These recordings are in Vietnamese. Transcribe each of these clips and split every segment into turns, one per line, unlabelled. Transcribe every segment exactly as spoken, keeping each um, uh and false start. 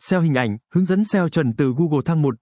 ét e o hình ảnh, hướng dẫn ét e o chuẩn từ Google thang một.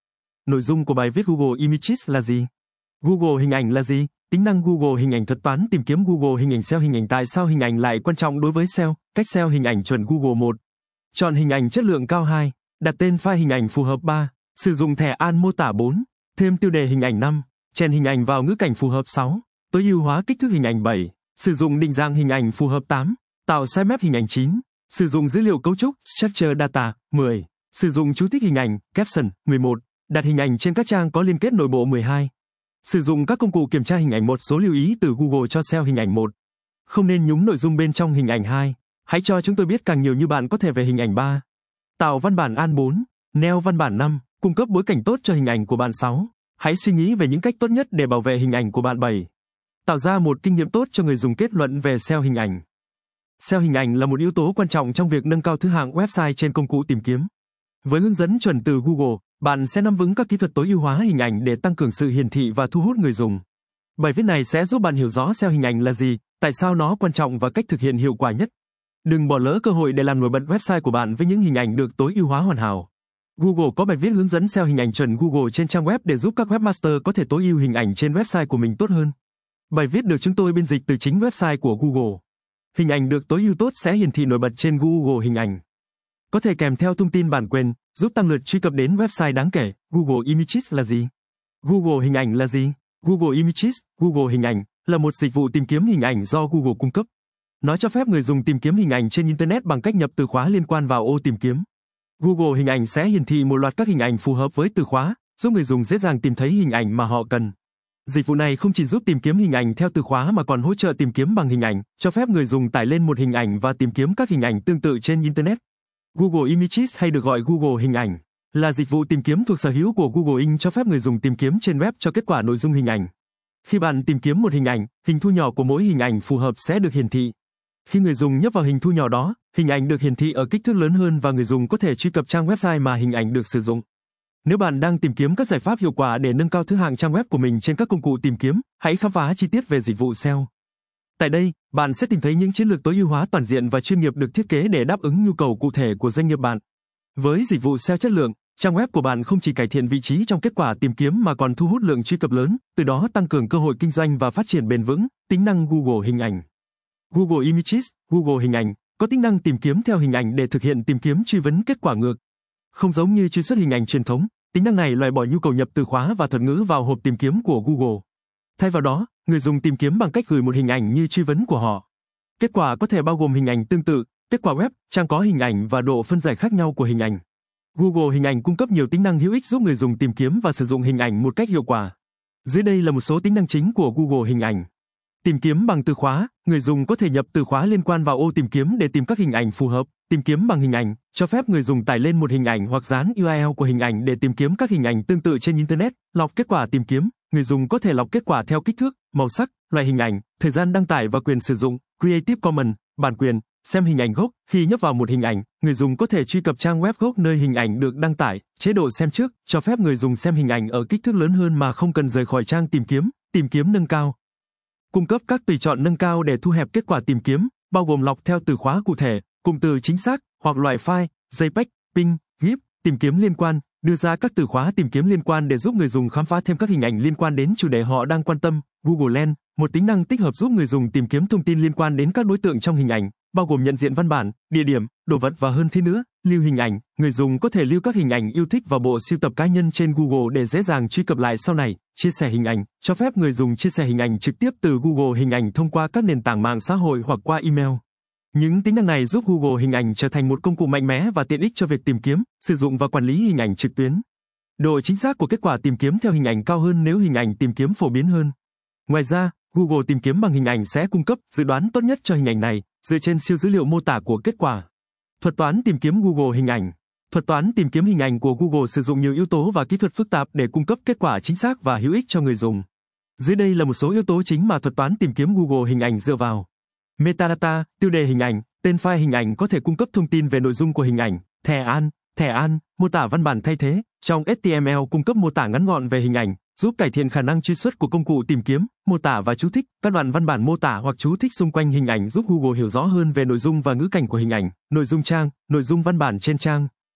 Nội dung của bài viết Google Images là gì? Google hình ảnh là gì? Tính năng Google hình ảnh thuật toán tìm kiếm Google hình ảnh ét e o hình ảnh. Tại sao hình ảnh lại quan trọng đối với ét e o? Cách ét e o hình ảnh chuẩn Google một. Chọn hình ảnh chất lượng cao hai. Đặt tên file hình ảnh phù hợp ba. Sử dụng thẻ an mô tả bốn. Thêm tiêu đề hình ảnh năm. Chèn hình ảnh vào ngữ cảnh phù hợp sáu. Tối ưu hóa kích thước hình ảnh bảy. Sử dụng định dạng hình ảnh phù hợp tám. Tạo sitemap hình ảnh chín. Sử dụng dữ liệu cấu trúc Structure Data mười. Sử dụng chú thích hình ảnh Caption mười một. Đặt hình ảnh trên các trang có liên kết nội bộ mười hai. Sử dụng các công cụ kiểm tra hình ảnh. Một số lưu ý từ Google cho ét e o hình ảnh một. Không nên nhúng nội dung bên trong hình ảnh hai. Hãy cho chúng tôi biết càng nhiều như bạn có thể về hình ảnh ba. Tạo văn bản an bốn. Neo văn bản năm. Cung cấp bối cảnh tốt cho hình ảnh của bạn sáu. Hãy suy nghĩ về những cách tốt nhất để bảo vệ hình ảnh của bạn bảy. Tạo ra một kinh nghiệm tốt cho người dùng. Kết luận về ét e o hình ảnh. ét e o hình ảnh là một yếu tố quan trọng trong việc nâng cao thứ hạng website trên công cụ tìm kiếm. Với hướng dẫn chuẩn từ Google, bạn sẽ nắm vững các kỹ thuật tối ưu hóa hình ảnh để tăng cường sự hiển thị và thu hút người dùng. Bài viết này sẽ giúp bạn hiểu rõ ét e o hình ảnh là gì, tại sao nó quan trọng và cách thực hiện hiệu quả nhất. Đừng bỏ lỡ cơ hội để làm nổi bật website của bạn với những hình ảnh được tối ưu hóa hoàn hảo. Google có bài viết hướng dẫn ét e o hình ảnh chuẩn Google trên trang web để giúp các webmaster có thể tối ưu hình ảnh trên website của mình tốt hơn. Bài viết được chúng tôi biên dịch từ chính website của Google. Hình ảnh được tối ưu tốt sẽ hiển thị nổi bật trên Google hình ảnh. Có thể kèm theo thông tin bản quyền, giúp tăng lượt truy cập đến website đáng kể. Google Images là gì? Google hình ảnh là gì? Google Images, Google hình ảnh, là một dịch vụ tìm kiếm hình ảnh do Google cung cấp. Nó cho phép người dùng tìm kiếm hình ảnh trên Internet bằng cách nhập từ khóa liên quan vào ô tìm kiếm. Google hình ảnh sẽ hiển thị một loạt các hình ảnh phù hợp với từ khóa, giúp người dùng dễ dàng tìm thấy hình ảnh mà họ cần. Dịch vụ này không chỉ giúp tìm kiếm hình ảnh theo từ khóa mà còn hỗ trợ tìm kiếm bằng hình ảnh, cho phép người dùng tải lên một hình ảnh và tìm kiếm các hình ảnh tương tự trên Internet. Google Images hay được gọi Google hình ảnh, là dịch vụ tìm kiếm thuộc sở hữu của Google Inc cho phép người dùng tìm kiếm trên web cho kết quả nội dung hình ảnh. Khi bạn tìm kiếm một hình ảnh, hình thu nhỏ của mỗi hình ảnh phù hợp sẽ được hiển thị. Khi người dùng nhấp vào hình thu nhỏ đó, hình ảnh được hiển thị ở kích thước lớn hơn và người dùng có thể truy cập trang website mà hình ảnh được sử dụng. Nếu bạn đang tìm kiếm các giải pháp hiệu quả để nâng cao thứ hạng trang web của mình trên các công cụ tìm kiếm, hãy khám phá chi tiết về dịch vụ ét e o. Tại đây, bạn sẽ tìm thấy những chiến lược tối ưu hóa toàn diện và chuyên nghiệp được thiết kế để đáp ứng nhu cầu cụ thể của doanh nghiệp bạn. Với dịch vụ ét e o chất lượng, trang web của bạn không chỉ cải thiện vị trí trong kết quả tìm kiếm mà còn thu hút lượng truy cập lớn, từ đó tăng cường cơ hội kinh doanh và phát triển bền vững. Tính năng Google hình ảnh. Google Images, Google hình ảnh, có tính năng tìm kiếm theo hình ảnh để thực hiện tìm kiếm truy vấn kết quả ngược. Không giống như truy xuất hình ảnh truyền thống, tính năng này loại bỏ nhu cầu nhập từ khóa và thuật ngữ vào hộp tìm kiếm của Google. Thay vào đó, người dùng tìm kiếm bằng cách gửi một hình ảnh như truy vấn của họ. Kết quả có thể bao gồm hình ảnh tương tự, kết quả web, trang có hình ảnh và độ phân giải khác nhau của hình ảnh. Google hình ảnh cung cấp nhiều tính năng hữu ích giúp người dùng tìm kiếm và sử dụng hình ảnh một cách hiệu quả. Dưới đây là một số tính năng chính của Google hình ảnh. Tìm kiếm bằng từ khóa, người dùng có thể nhập từ khóa liên quan vào ô tìm kiếm để tìm các hình ảnh phù hợp. Tìm kiếm bằng hình ảnh, cho phép người dùng tải lên một hình ảnh hoặc dán u rờ lờ của hình ảnh để tìm kiếm các hình ảnh tương tự trên Internet. Lọc kết quả tìm kiếm, người dùng có thể lọc kết quả theo kích thước, màu sắc, loại hình ảnh, thời gian đăng tải và quyền sử dụng. Creative Commons, bản quyền, xem hình ảnh gốc. Khi nhấp vào một hình ảnh, người dùng có thể truy cập trang web gốc nơi hình ảnh được đăng tải. Chế độ xem trước, cho phép người dùng xem hình ảnh ở kích thước lớn hơn mà không cần rời khỏi trang tìm kiếm. Tìm kiếm nâng cao. Cung cấp các tùy chọn nâng cao để thu hẹp kết quả tìm kiếm, bao gồm lọc theo từ khóa cụ thể, cụm từ chính xác, hoặc loại file, JPEG, ping, gif, tìm kiếm liên quan, đưa ra các từ khóa tìm kiếm liên quan để giúp người dùng khám phá thêm các hình ảnh liên quan đến chủ đề họ đang quan tâm. Google Lens, một tính năng tích hợp giúp người dùng tìm kiếm thông tin liên quan đến các đối tượng trong hình ảnh, bao gồm nhận diện văn bản, địa điểm, đồ vật và hơn thế nữa. Lưu hình ảnh, người dùng có thể lưu các hình ảnh yêu thích vào bộ sưu tập cá nhân trên Google để dễ dàng truy cập lại sau này. Chia sẻ hình ảnh, cho phép người dùng chia sẻ hình ảnh trực tiếp từ Google hình ảnh thông qua các nền tảng mạng xã hội hoặc qua email. Những tính năng này giúp Google hình ảnh trở thành một công cụ mạnh mẽ và tiện ích cho việc tìm kiếm, sử dụng và quản lý hình ảnh trực tuyến. Độ chính xác của kết quả tìm kiếm theo hình ảnh cao hơn nếu hình ảnh tìm kiếm phổ biến hơn. Ngoài ra, Google tìm kiếm bằng hình ảnh sẽ cung cấp dự đoán tốt nhất cho hình ảnh này, dựa trên siêu dữ liệu mô tả của kết quả. Thuật toán tìm kiếm Google hình ảnh. Thuật toán tìm kiếm hình ảnh của Google sử dụng nhiều yếu tố và kỹ thuật phức tạp để cung cấp kết quả chính xác và hữu ích cho người dùng. Dưới đây là một số yếu tố chính mà thuật toán tìm kiếm Google hình ảnh dựa vào. Metadata, tiêu đề hình ảnh, tên file hình ảnh có thể cung cấp thông tin về nội dung của hình ảnh. Thẻ an, thẻ an, mô tả văn bản thay thế. Trong ếch ti em eo cung cấp mô tả ngắn gọn về hình ảnh, giúp cải thiện khả năng truy xuất của công cụ tìm kiếm. Mô tả và chú thích, các đoạn văn bản mô tả hoặc chú thích xung quanh hình ảnh giúp Google hiểu rõ hơn về nội dung và ngữ cảnh của hình ảnh. Nội dung trang, nội dung văn bản trên trang.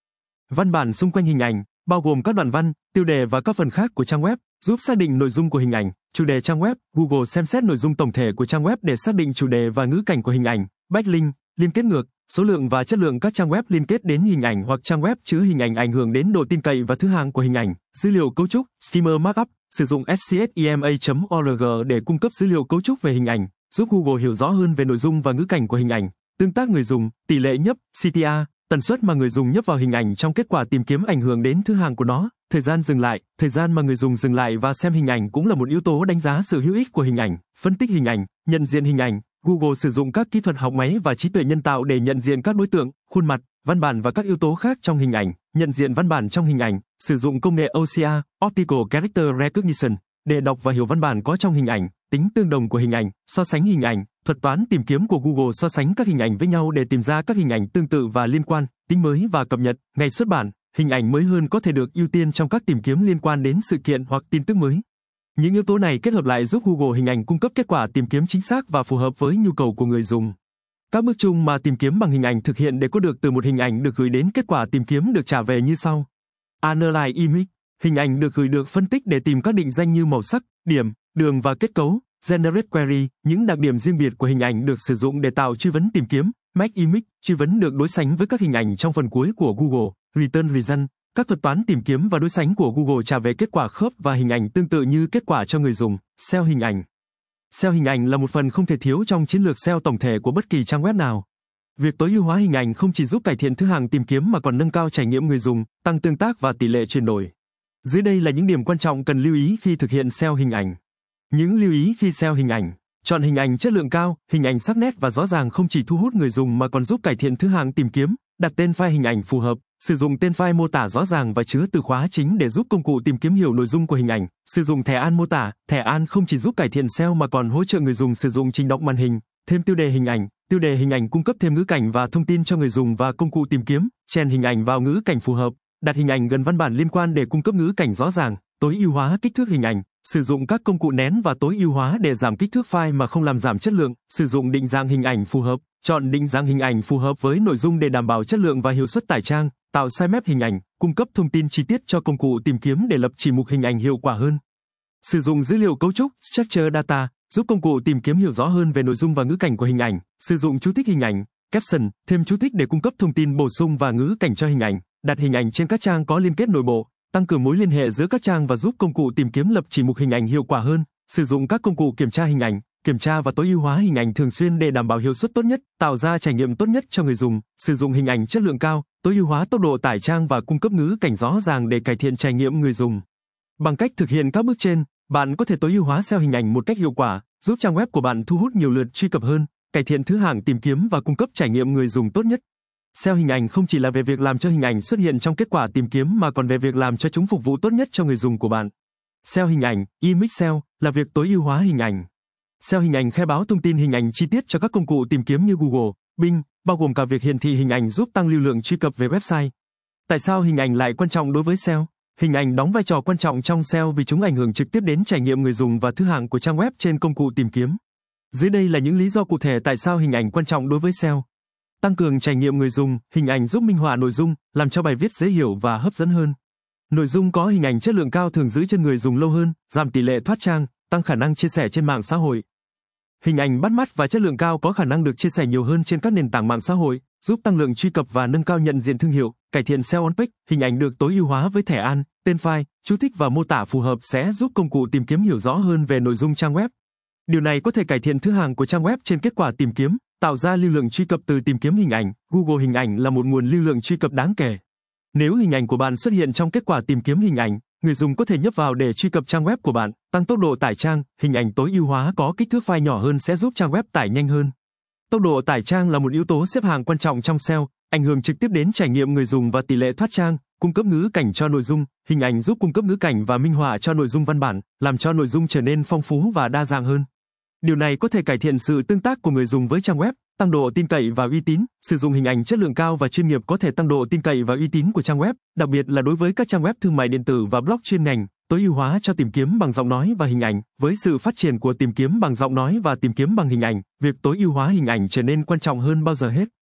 Văn bản xung quanh hình ảnh, bao gồm các đoạn văn, tiêu đề và các phần khác của trang web, giúp xác định nội dung của hình ảnh. Chủ đề trang web, Google xem xét nội dung tổng thể của trang web để xác định chủ đề và ngữ cảnh của hình ảnh. Backlink, liên kết ngược, số lượng và chất lượng các trang web liên kết đến hình ảnh hoặc trang web chứa hình ảnh ảnh hưởng đến độ tin cậy và thứ hạng của hình ảnh. Dữ liệu cấu trúc, Schema Markup, sử dụng scschema chấm org để cung cấp dữ liệu cấu trúc về hình ảnh, giúp Google hiểu rõ hơn về nội dung và ngữ cảnh của hình ảnh. Tương tác người dùng, tỷ lệ nhấp, xê tê rờ, tần suất mà người dùng nhấp vào hình ảnh trong kết quả tìm kiếm ảnh hưởng đến thứ hạng của nó. Thời gian dừng lại, thời gian mà người dùng dừng lại và xem hình ảnh cũng là một yếu tố đánh giá sự hữu ích của hình ảnh. Phân tích hình ảnh, nhận diện hình ảnh. Google sử dụng các kỹ thuật học máy và trí tuệ nhân tạo để nhận diện các đối tượng, khuôn mặt, văn bản và các yếu tố khác trong hình ảnh. Nhận diện văn bản trong hình ảnh, sử dụng công nghệ O C R, Optical Character Recognition, để đọc và hiểu văn bản có trong hình ảnh. Tính tương đồng của hình ảnh, so sánh hình ảnh. Thuật toán tìm kiếm của Google so sánh các hình ảnh với nhau để tìm ra các hình ảnh tương tự và liên quan. Tính mới và cập nhật, ngày xuất bản. Hình ảnh mới hơn có thể được ưu tiên trong các tìm kiếm liên quan đến sự kiện hoặc tin tức mới. Những yếu tố này kết hợp lại giúp Google hình ảnh cung cấp kết quả tìm kiếm chính xác và phù hợp với nhu cầu của người dùng. Các bước chung mà tìm kiếm bằng hình ảnh thực hiện để có được từ một hình ảnh được gửi đến kết quả tìm kiếm được trả về như sau. Analyze image, hình ảnh được gửi được phân tích để tìm các định danh như màu sắc, điểm, đường và kết cấu. Generate query, những đặc điểm riêng biệt của hình ảnh được sử dụng để tạo truy vấn tìm kiếm. Match image, truy vấn được đối sánh với các hình ảnh trong phần cuối của Google. Return result, các thuật toán tìm kiếm và đối sánh của Google trả về kết quả khớp và hình ảnh tương tự như kết quả cho người dùng. ét e o hình ảnh. ét e o hình ảnh là một phần không thể thiếu trong chiến lược ét e o tổng thể của bất kỳ trang web nào. Việc tối ưu hóa hình ảnh không chỉ giúp cải thiện thứ hạng tìm kiếm mà còn nâng cao trải nghiệm người dùng, tăng tương tác và tỷ lệ chuyển đổi. Dưới đây là những điểm quan trọng cần lưu ý khi thực hiện ét e o hình ảnh. Những lưu ý khi ét e o hình ảnh. Chọn hình ảnh chất lượng cao, hình ảnh sắc nét và rõ ràng không chỉ thu hút người dùng mà còn giúp cải thiện thứ hạng tìm kiếm. Đặt tên file hình ảnh phù hợp, sử dụng tên file mô tả rõ ràng và chứa từ khóa chính để giúp công cụ tìm kiếm hiểu nội dung của hình ảnh. Sử dụng thẻ an mô tả, thẻ an không chỉ giúp cải thiện ét e o mà còn hỗ trợ người dùng sử dụng trình đọc màn hình. Thêm tiêu đề hình ảnh, tiêu đề hình ảnh cung cấp thêm ngữ cảnh và thông tin cho người dùng và công cụ tìm kiếm. Chèn hình ảnh vào ngữ cảnh phù hợp, đặt hình ảnh gần văn bản liên quan để cung cấp ngữ cảnh rõ ràng. Tối ưu hóa kích thước hình ảnh, sử dụng các công cụ nén và tối ưu hóa để giảm kích thước file mà không làm giảm chất lượng. Sử dụng định dạng hình ảnh phù hợp, chọn định dạng hình ảnh phù hợp với nội dung để đảm bảo chất lượng và hiệu suất tải trang. Tạo sitemap hình ảnh, cung cấp thông tin chi tiết cho công cụ tìm kiếm để lập chỉ mục hình ảnh hiệu quả hơn. Sử dụng dữ liệu cấu trúc, structure data, giúp công cụ tìm kiếm hiểu rõ hơn về nội dung và ngữ cảnh của hình ảnh. Sử dụng chú thích hình ảnh, caption, thêm chú thích để cung cấp thông tin bổ sung và ngữ cảnh cho hình ảnh. Đặt hình ảnh trên các trang có liên kết nội bộ, tăng cường mối liên hệ giữa các trang và giúp công cụ tìm kiếm lập chỉ mục hình ảnh hiệu quả hơn. Sử dụng các công cụ kiểm tra hình ảnh, kiểm tra và tối ưu hóa hình ảnh thường xuyên để đảm bảo hiệu suất tốt nhất, tạo ra trải nghiệm tốt nhất cho người dùng. Sử dụng hình ảnh chất lượng cao, tối ưu hóa tốc độ tải trang và cung cấp ngữ cảnh rõ ràng để cải thiện trải nghiệm người dùng. Bằng cách thực hiện các bước trên, bạn có thể tối ưu hóa ét e o hình ảnh một cách hiệu quả, giúp trang web của bạn thu hút nhiều lượt truy cập hơn, cải thiện thứ hạng tìm kiếm và cung cấp trải nghiệm người dùng tốt nhất. ét e o hình ảnh không chỉ là về việc làm cho hình ảnh xuất hiện trong kết quả tìm kiếm mà còn về việc làm cho chúng phục vụ tốt nhất cho người dùng của bạn. ét e o hình ảnh, Image ét e o, là việc tối ưu hóa hình ảnh. ét e o hình ảnh khai báo thông tin hình ảnh chi tiết cho các công cụ tìm kiếm như Google, Bing, bao gồm cả việc hiển thị hình ảnh giúp tăng lưu lượng truy cập về website. Tại sao hình ảnh lại quan trọng đối với ét e o? Hình ảnh đóng vai trò quan trọng trong ét e o vì chúng ảnh hưởng trực tiếp đến trải nghiệm người dùng và thứ hạng của trang web trên công cụ tìm kiếm. Dưới đây là những lý do cụ thể tại sao hình ảnh quan trọng đối với ét e o. Tăng cường trải nghiệm người dùng, hình ảnh giúp minh họa nội dung, làm cho bài viết dễ hiểu và hấp dẫn hơn. Nội dung có hình ảnh chất lượng cao thường giữ chân người dùng lâu hơn, giảm tỷ lệ thoát trang, tăng khả năng chia sẻ trên mạng xã hội. Hình ảnh bắt mắt và chất lượng cao có khả năng được chia sẻ nhiều hơn trên các nền tảng mạng xã hội, giúp tăng lượng truy cập và nâng cao nhận diện thương hiệu, cải thiện ét e o on page. Hình ảnh được tối ưu hóa với thẻ an, tên file, chú thích và mô tả phù hợp sẽ giúp công cụ tìm kiếm hiểu rõ hơn về nội dung trang web. Điều này có thể cải thiện thứ hạng của trang web trên kết quả tìm kiếm, tạo ra lưu lượng truy cập từ tìm kiếm hình ảnh. Google hình ảnh là một nguồn lưu lượng truy cập đáng kể. Nếu hình ảnh của bạn xuất hiện trong kết quả tìm kiếm hình ảnh, người dùng có thể nhấp vào để truy cập trang web của bạn, tăng tốc độ tải trang. Hình ảnh tối ưu hóa có kích thước file nhỏ hơn sẽ giúp trang web tải nhanh hơn. Tốc độ tải trang là một yếu tố xếp hạng quan trọng trong ét e o, ảnh hưởng trực tiếp đến trải nghiệm người dùng và tỷ lệ thoát trang. Cung cấp ngữ cảnh cho nội dung, hình ảnh giúp cung cấp ngữ cảnh và minh họa cho nội dung văn bản, làm cho nội dung trở nên phong phú và đa dạng hơn. Điều này có thể cải thiện sự tương tác của người dùng với trang web, tăng độ tin cậy và uy tín. Sử dụng hình ảnh chất lượng cao và chuyên nghiệp có thể tăng độ tin cậy và uy tín của trang web, đặc biệt là đối với các trang web thương mại điện tử và blog chuyên ngành. Tối ưu hóa cho tìm kiếm bằng giọng nói và hình ảnh. Với sự phát triển của tìm kiếm bằng giọng nói và tìm kiếm bằng hình ảnh, việc tối ưu hóa hình ảnh trở nên quan trọng hơn bao giờ hết.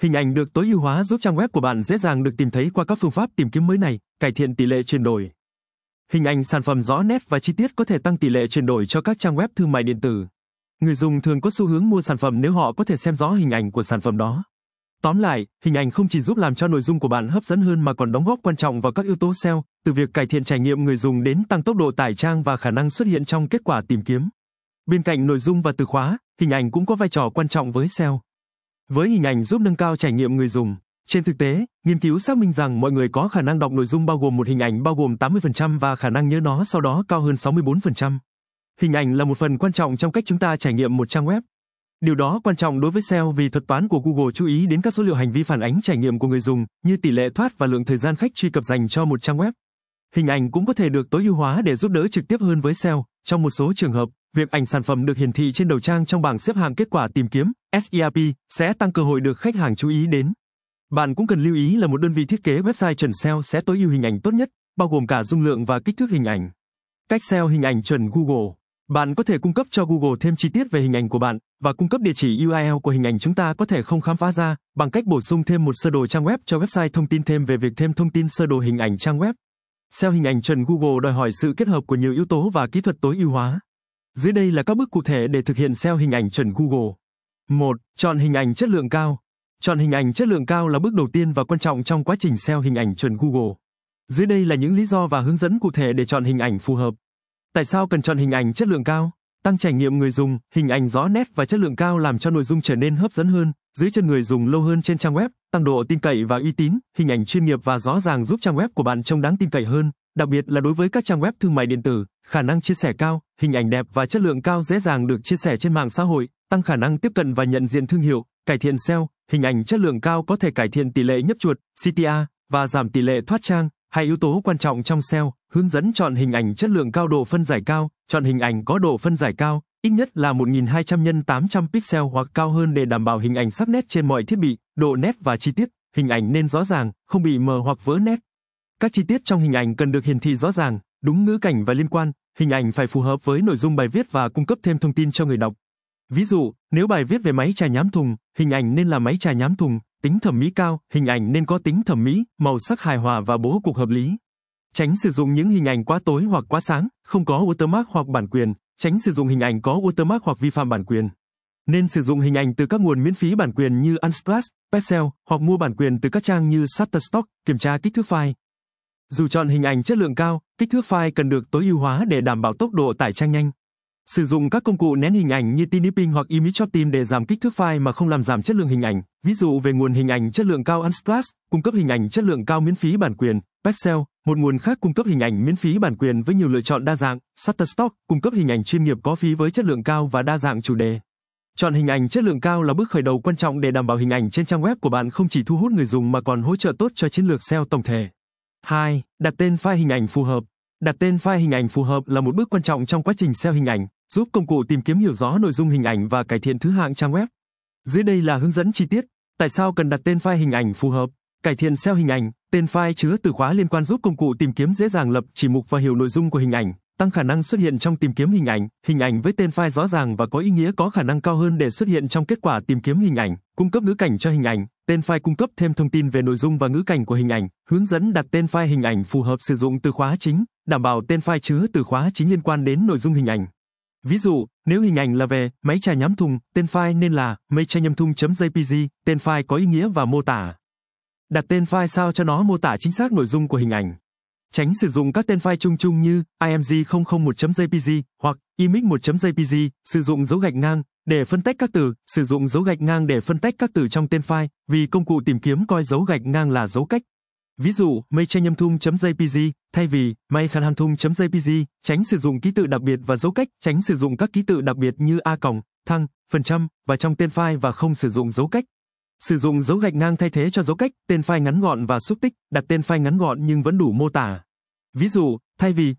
Hình ảnh được tối ưu hóa giúp trang web của bạn dễ dàng được tìm thấy qua các phương pháp tìm kiếm mới này, cải thiện tỷ lệ chuyển đổi. Hình ảnh sản phẩm rõ nét và chi tiết có thể tăng tỷ lệ chuyển đổi cho các trang web thương mại điện tử. Người dùng thường có xu hướng mua sản phẩm nếu họ có thể xem rõ hình ảnh của sản phẩm đó. Tóm lại, hình ảnh không chỉ giúp làm cho nội dung của bạn hấp dẫn hơn mà còn đóng góp quan trọng vào các yếu tố ét e o, từ việc cải thiện trải nghiệm người dùng đến tăng tốc độ tải trang và khả năng xuất hiện trong kết quả tìm kiếm. Bên cạnh nội dung và từ khóa, hình ảnh cũng có vai trò quan trọng với ét e o. Với hình ảnh giúp nâng cao trải nghiệm người dùng. Trên thực tế, nghiên cứu xác minh rằng mọi người có khả năng đọc nội dung bao gồm một hình ảnh bao gồm tám mươi phần trăm và khả năng nhớ nó sau đó cao hơn sáu mươi bốn phần trăm. Hình ảnh là một phần quan trọng trong cách chúng ta trải nghiệm một trang web. Điều đó quan trọng đối với ét e o vì thuật toán của Google chú ý đến các số liệu hành vi phản ánh trải nghiệm của người dùng, như tỷ lệ thoát và lượng thời gian khách truy cập dành cho một trang web. Hình ảnh cũng có thể được tối ưu hóa để giúp đỡ trực tiếp hơn với ét e o. Trong một số trường hợp, việc ảnh sản phẩm được hiển thị trên đầu trang trong bảng xếp hạng kết quả tìm kiếm (ét e rờ pê) sẽ tăng cơ hội được khách hàng chú ý đến. Bạn cũng cần lưu ý là một đơn vị thiết kế website chuẩn ét e o sẽ tối ưu hình ảnh tốt nhất, bao gồm cả dung lượng và kích thước hình ảnh. Cách ét e o hình ảnh chuẩn Google. Bạn có thể cung cấp cho Google thêm chi tiết về hình ảnh của bạn và cung cấp địa chỉ u rờ lờ của hình ảnh chúng ta có thể không khám phá ra bằng cách bổ sung thêm một sơ đồ trang web cho website thông tin thêm về việc thêm thông tin sơ đồ hình ảnh trang web. ét e o hình ảnh chuẩn Google đòi hỏi sự kết hợp của nhiều yếu tố và kỹ thuật tối ưu hóa. Dưới đây là các bước cụ thể để thực hiện ét e o hình ảnh chuẩn Google. một. Chọn hình ảnh chất lượng cao. Chọn hình ảnh chất lượng cao là bước đầu tiên và quan trọng trong quá trình ét e o hình ảnh chuẩn Google. Dưới đây là những lý do và hướng dẫn cụ thể để chọn hình ảnh phù hợp. Tại sao cần chọn hình ảnh chất lượng cao? Tăng trải nghiệm người dùng, hình ảnh rõ nét và chất lượng cao làm cho nội dung trở nên hấp dẫn hơn, giữ chân người dùng lâu hơn trên trang web, tăng độ tin cậy và uy tín, hình ảnh chuyên nghiệp và rõ ràng giúp trang web của bạn trông đáng tin cậy hơn, đặc biệt là đối với các trang web thương mại điện tử, khả năng chia sẻ cao, hình ảnh đẹp và chất lượng cao dễ dàng được chia sẻ trên mạng xã hội, tăng khả năng tiếp cận và nhận diện thương hiệu, cải thiện ét e o, hình ảnh chất lượng cao có thể cải thiện tỷ lệ nhấp chuột, xê tê rờ và giảm tỷ lệ thoát trang. Hai yếu tố quan trọng trong ét e o, hướng dẫn chọn hình ảnh chất lượng cao độ phân giải cao, chọn hình ảnh có độ phân giải cao, ít nhất là một nghìn hai trăm nhân tám trăm pixel hoặc cao hơn để đảm bảo hình ảnh sắc nét trên mọi thiết bị, độ nét và chi tiết, hình ảnh nên rõ ràng, không bị mờ hoặc vỡ nét. Các chi tiết trong hình ảnh cần được hiển thị rõ ràng, đúng ngữ cảnh và liên quan, hình ảnh phải phù hợp với nội dung bài viết và cung cấp thêm thông tin cho người đọc. Ví dụ, nếu bài viết về máy trà nhám thùng, hình ảnh nên là máy trà nhám thùng. Tính thẩm mỹ cao, hình ảnh nên có tính thẩm mỹ, màu sắc hài hòa và bố cục hợp lý. Tránh sử dụng những hình ảnh quá tối hoặc quá sáng, không có watermark hoặc bản quyền, tránh sử dụng hình ảnh có watermark hoặc vi phạm bản quyền. Nên sử dụng hình ảnh từ các nguồn miễn phí bản quyền như Unsplash, Pexels hoặc mua bản quyền từ các trang như Shutterstock, kiểm tra kích thước file. Dù chọn hình ảnh chất lượng cao, kích thước file cần được tối ưu hóa để đảm bảo tốc độ tải trang nhanh. Sử dụng các công cụ nén hình ảnh như Tinipping hoặc ImageOptim để giảm kích thước file mà không làm giảm chất lượng hình ảnh. Ví dụ về nguồn hình ảnh chất lượng cao Unsplash, cung cấp hình ảnh chất lượng cao miễn phí bản quyền, Pexels, một nguồn khác cung cấp hình ảnh miễn phí bản quyền với nhiều lựa chọn đa dạng, Shutterstock, cung cấp hình ảnh chuyên nghiệp có phí với chất lượng cao và đa dạng chủ đề. Chọn hình ảnh chất lượng cao là bước khởi đầu quan trọng để đảm bảo hình ảnh trên trang web của bạn không chỉ thu hút người dùng mà còn hỗ trợ tốt cho chiến lược ét e o tổng thể. hai. Đặt tên file hình ảnh phù hợp. Đặt tên file hình ảnh phù hợp là một bước quan trọng trong quá trình ét e o hình ảnh, giúp công cụ tìm kiếm hiểu rõ nội dung hình ảnh và cải thiện thứ hạng trang web. Dưới đây là hướng dẫn chi tiết. Tại sao cần đặt tên file hình ảnh phù hợp? Cải thiện ét e o hình ảnh, tên file chứa từ khóa liên quan giúp công cụ tìm kiếm dễ dàng lập chỉ mục và hiểu nội dung của hình ảnh, tăng khả năng xuất hiện trong tìm kiếm hình ảnh. Hình ảnh với tên file rõ ràng và có ý nghĩa có khả năng cao hơn để xuất hiện trong kết quả tìm kiếm hình ảnh. Cung cấp ngữ cảnh cho hình ảnh. Tên file cung cấp thêm thông tin về nội dung và ngữ cảnh của hình ảnh. Hướng dẫn đặt tên file hình ảnh phù hợp sử dụng từ khóa chính, đảm bảo tên file chứa từ khóa chính liên quan đến nội dung hình ảnh. Ví dụ, nếu hình ảnh là về máy trà nhám thùng, tên file nên là máy trà nhám thùng.jpg, tên file có ý nghĩa và mô tả. Đặt tên file sao cho nó mô tả chính xác nội dung của hình ảnh. Tránh sử dụng các tên file chung chung như img không không một.jpg hoặc image một.jpg, sử dụng dấu gạch ngang để phân tách các từ, sử dụng dấu gạch ngang để phân tách các từ trong tên file, vì công cụ tìm kiếm coi dấu gạch ngang là dấu cách. Ví dụ, mây-cha-nhâm-thung.jpg thay vì mây-khan-ham-thung.jpg, tránh sử dụng ký tự đặc biệt và dấu cách, tránh sử dụng các ký tự đặc biệt như a còng, thăng, phần trăm và trong tên file và không sử dụng dấu cách. Sử dụng dấu gạch ngang thay thế cho dấu cách, tên file ngắn gọn và xúc tích, đặt tên file ngắn gọn nhưng vẫn đủ mô tả. Ví dụ, thay vì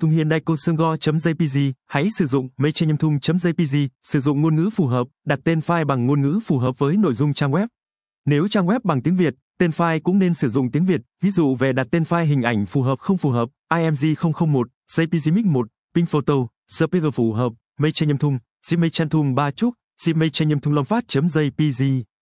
mây-cha-nhâm-thung-hiên-đai-cô-sơn-go.jpg, hãy sử dụng mây-cha-nhâm-thung.jpg, sử dụng ngôn ngữ phù hợp, đặt tên file bằng ngôn ngữ phù hợp với nội dung trang web. Nếu trang web bằng tiếng Việt, tên file cũng nên sử dụng tiếng Việt, ví dụ về đặt tên file hình ảnh phù hợp không phù hợp, img không không một, jpg một, pingphoto, jpg phù hợp, mây-cha-nhâm-thung, si mây-cha-nhâm-thung ba chúc, si mây-cha-nhâm-thung long phát.jpg.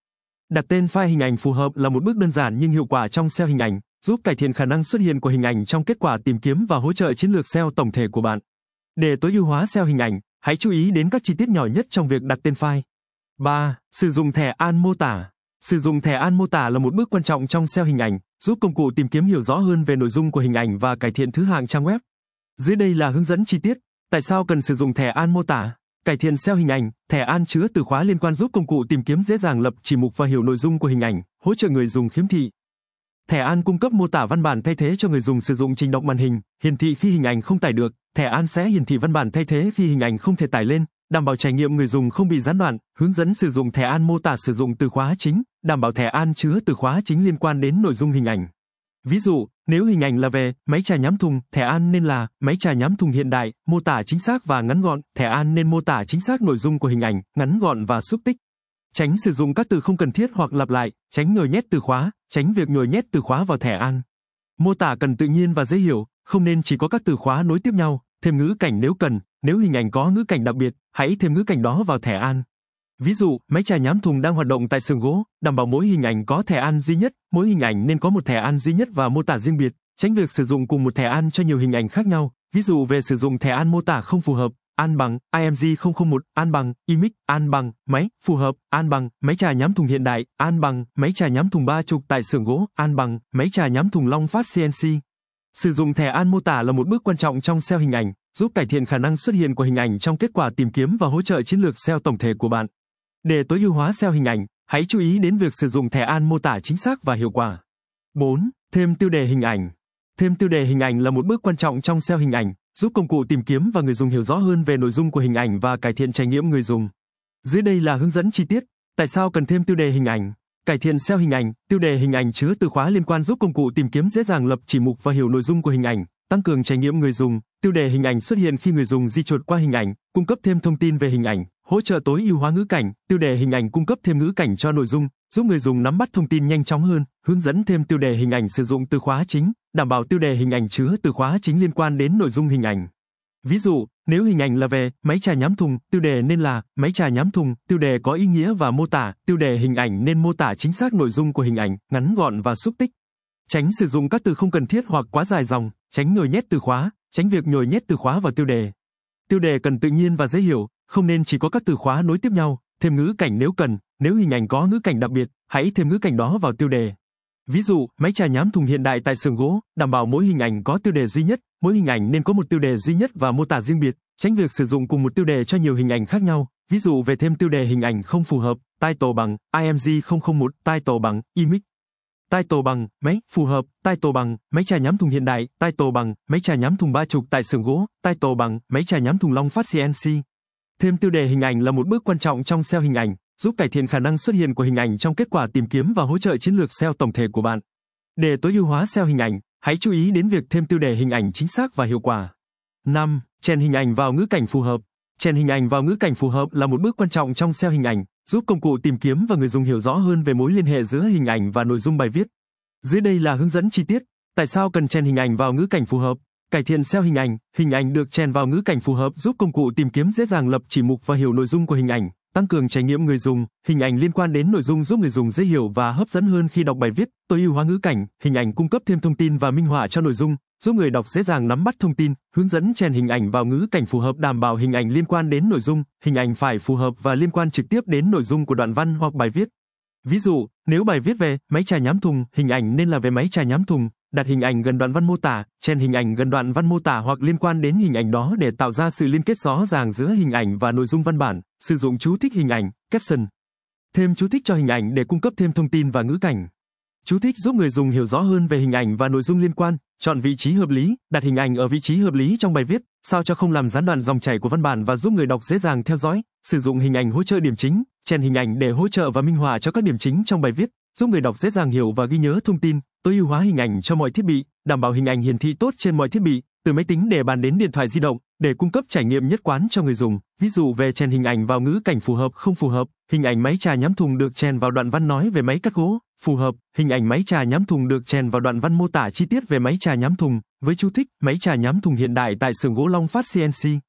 Đặt tên file hình ảnh phù hợp là một bước đơn giản nhưng hiệu quả trong ét e o hình ảnh, giúp cải thiện khả năng xuất hiện của hình ảnh trong kết quả tìm kiếm và hỗ trợ chiến lược ét e o tổng thể của bạn. Để tối ưu hóa ét e o hình ảnh, hãy chú ý đến các chi tiết nhỏ nhất trong việc đặt tên file. ba. Sử dụng thẻ an mô tả. Sử dụng thẻ an mô tả là một bước quan trọng trong ét e o hình ảnh, giúp công cụ tìm kiếm hiểu rõ hơn về nội dung của hình ảnh và cải thiện thứ hạng trang web. Dưới đây là hướng dẫn chi tiết. Tại sao cần sử dụng thẻ an mô tả? Cải thiện ét e o hình ảnh, thẻ an chứa từ khóa liên quan giúp công cụ tìm kiếm dễ dàng lập chỉ mục và hiểu nội dung của hình ảnh, hỗ trợ người dùng khiếm thị. Thẻ an cung cấp mô tả văn bản thay thế cho người dùng sử dụng trình đọc màn hình, hiển thị khi hình ảnh không tải được. Thẻ an sẽ hiển thị văn bản thay thế khi hình ảnh không thể tải lên, đảm bảo trải nghiệm người dùng không bị gián đoạn. Hướng dẫn sử dụng thẻ an mô tả sử dụng từ khóa chính, đảm bảo thẻ an chứa từ khóa chính liên quan đến nội dung hình ảnh. Ví dụ, nếu hình ảnh là về máy trà nhám thùng, thẻ an nên là máy trà nhám thùng hiện đại, mô tả chính xác và ngắn gọn. Thẻ an nên mô tả chính xác nội dung của hình ảnh, ngắn gọn và xúc tích. Tránh sử dụng các từ không cần thiết hoặc lặp lại, tránh nhồi nhét từ khóa, tránh việc nhồi nhét từ khóa vào thẻ an. Mô tả cần tự nhiên và dễ hiểu, không nên chỉ có các từ khóa nối tiếp nhau. Thêm ngữ cảnh nếu cần, nếu hình ảnh có ngữ cảnh đặc biệt, hãy thêm ngữ cảnh đó vào thẻ an. Ví dụ, máy trà nhám thùng đang hoạt động tại xưởng gỗ, đảm bảo mỗi hình ảnh có thẻ an duy nhất, mỗi hình ảnh nên có một thẻ an duy nhất và mô tả riêng biệt, tránh việc sử dụng cùng một thẻ an cho nhiều hình ảnh khác nhau. Ví dụ về sử dụng thẻ an mô tả không phù hợp, an bằng i em giê không không một, an bằng image, an bằng máy, phù hợp, an bằng máy trà nhám thùng hiện đại, an bằng máy trà nhám thùng ba chục tại xưởng gỗ, an bằng máy trà nhám thùng Long Phát xê en xê. Sử dụng thẻ an mô tả là một bước quan trọng trong ét e o hình ảnh, giúp cải thiện khả năng xuất hiện của hình ảnh trong kết quả tìm kiếm và hỗ trợ chiến lược ét e o tổng thể của bạn. Để tối ưu hóa ét e o hình ảnh, hãy chú ý đến việc sử dụng thẻ an mô tả chính xác và hiệu quả. bốn. Thêm tiêu đề hình ảnh. Thêm tiêu đề hình ảnh là một bước quan trọng trong ét e o hình ảnh, giúp công cụ tìm kiếm và người dùng hiểu rõ hơn về nội dung của hình ảnh và cải thiện trải nghiệm người dùng. Dưới đây là hướng dẫn chi tiết. Tại sao cần thêm tiêu đề hình ảnh? Cải thiện ét e o hình ảnh, tiêu đề hình ảnh chứa từ khóa liên quan giúp công cụ tìm kiếm dễ dàng lập chỉ mục và hiểu nội dung của hình ảnh, tăng cường trải nghiệm người dùng. Tiêu đề hình ảnh xuất hiện khi người dùng di chuột qua hình ảnh, cung cấp thêm thông tin về hình ảnh, hỗ trợ tối ưu hóa ngữ cảnh. Tiêu đề hình ảnh cung cấp thêm ngữ cảnh cho nội dung, giúp người dùng nắm bắt thông tin nhanh chóng hơn. Hướng dẫn thêm tiêu đề hình ảnh sử dụng từ khóa chính, đảm bảo tiêu đề hình ảnh chứa từ khóa chính liên quan đến nội dung hình ảnh. Ví dụ, nếu hình ảnh là về máy trà nhám thùng, tiêu đề nên là máy trà nhám thùng. Tiêu đề có ý nghĩa và mô tả, tiêu đề hình ảnh nên mô tả chính xác nội dung của hình ảnh, ngắn gọn và xúc tích. Tránh sử dụng các từ không cần thiết hoặc quá dài dòng, tránh nhồi nhét từ khóa, tránh việc nhồi nhét từ khóa vào tiêu đề. Tiêu đề cần tự nhiên và dễ hiểu, không nên chỉ có các từ khóa nối tiếp nhau. Thêm ngữ cảnh nếu cần, nếu hình ảnh có ngữ cảnh đặc biệt, hãy thêm ngữ cảnh đó vào tiêu đề. Ví dụ, máy trà nhám thùng hiện đại tại xưởng gỗ, đảm bảo mỗi hình ảnh có tiêu đề duy nhất, mỗi hình ảnh nên có một tiêu đề duy nhất và mô tả riêng biệt, tránh việc sử dụng cùng một tiêu đề cho nhiều hình ảnh khác nhau. Ví dụ về thêm tiêu đề hình ảnh không phù hợp, title bằng i em giê không không một, title bằng image, title bằng máy, phù hợp, title bằng máy trà nhám thùng hiện đại, title bằng máy trà nhám thùng ba chục tại xưởng gỗ, title bằng máy trà nhám thùng Long Phát xê en xê. Thêm tiêu đề hình ảnh là một bước quan trọng trong ét e o hình ảnh, giúp cải thiện khả năng xuất hiện của hình ảnh trong kết quả tìm kiếm và hỗ trợ chiến lược ét e o tổng thể của bạn. Để tối ưu hóa ét e o hình ảnh, hãy chú ý đến việc thêm tiêu đề hình ảnh chính xác và hiệu quả. năm. Chèn hình ảnh vào ngữ cảnh phù hợp. Chèn hình ảnh vào ngữ cảnh phù hợp là một bước quan trọng trong ét e o hình ảnh, giúp công cụ tìm kiếm và người dùng hiểu rõ hơn về mối liên hệ giữa hình ảnh và nội dung bài viết. Dưới đây là hướng dẫn chi tiết. Tại sao cần chèn hình ảnh vào ngữ cảnh phù hợp? Cải thiện ét e o hình ảnh, hình ảnh được chèn vào ngữ cảnh phù hợp giúp công cụ tìm kiếm dễ dàng lập chỉ mục và hiểu nội dung của hình ảnh, tăng cường trải nghiệm người dùng. Hình ảnh liên quan đến nội dung giúp người dùng dễ hiểu và hấp dẫn hơn khi đọc bài viết. Tối ưu hóa ngữ cảnh, hình ảnh cung cấp thêm thông tin và minh họa cho nội dung, giúp người đọc dễ dàng nắm bắt thông tin. Hướng dẫn chèn hình ảnh vào ngữ cảnh phù hợp đảm bảo hình ảnh liên quan đến nội dung, hình ảnh phải phù hợp và liên quan trực tiếp đến nội dung của đoạn văn hoặc bài viết. Ví dụ, nếu bài viết về máy trà nhám thùng, hình ảnh nên là về máy trà nhám thùng. Đặt hình ảnh gần đoạn văn mô tả, chèn hình ảnh gần đoạn văn mô tả hoặc liên quan đến hình ảnh đó để tạo ra sự liên kết rõ ràng giữa hình ảnh và nội dung văn bản. Sử dụng chú thích hình ảnh, caption. Thêm chú thích cho hình ảnh để cung cấp thêm thông tin và ngữ cảnh. Chú thích giúp người dùng hiểu rõ hơn về hình ảnh và nội dung liên quan. Chọn vị trí hợp lý, đặt hình ảnh ở vị trí hợp lý trong bài viết, sao cho không làm gián đoạn dòng chảy của văn bản và giúp người đọc dễ dàng theo dõi. Sử dụng hình ảnh hỗ trợ điểm chính, chèn hình ảnh để hỗ trợ và minh họa cho các điểm chính trong bài viết, giúp người đọc dễ dàng hiểu và ghi nhớ thông tin. Tối ưu hóa hình ảnh cho mọi thiết bị, đảm bảo hình ảnh hiển thị tốt trên mọi thiết bị, từ máy tính để bàn đến điện thoại di động, để cung cấp trải nghiệm nhất quán cho người dùng. Ví dụ về chèn hình ảnh vào ngữ cảnh phù hợp không phù hợp, hình ảnh máy trà nhám thùng được chèn vào đoạn văn nói về máy cắt gỗ. Phù hợp, hình ảnh máy trà nhám thùng được chèn vào đoạn văn mô tả chi tiết về máy trà nhám thùng, với chú thích máy trà nhám thùng hiện đại tại xưởng gỗ Long Phát xê en xê.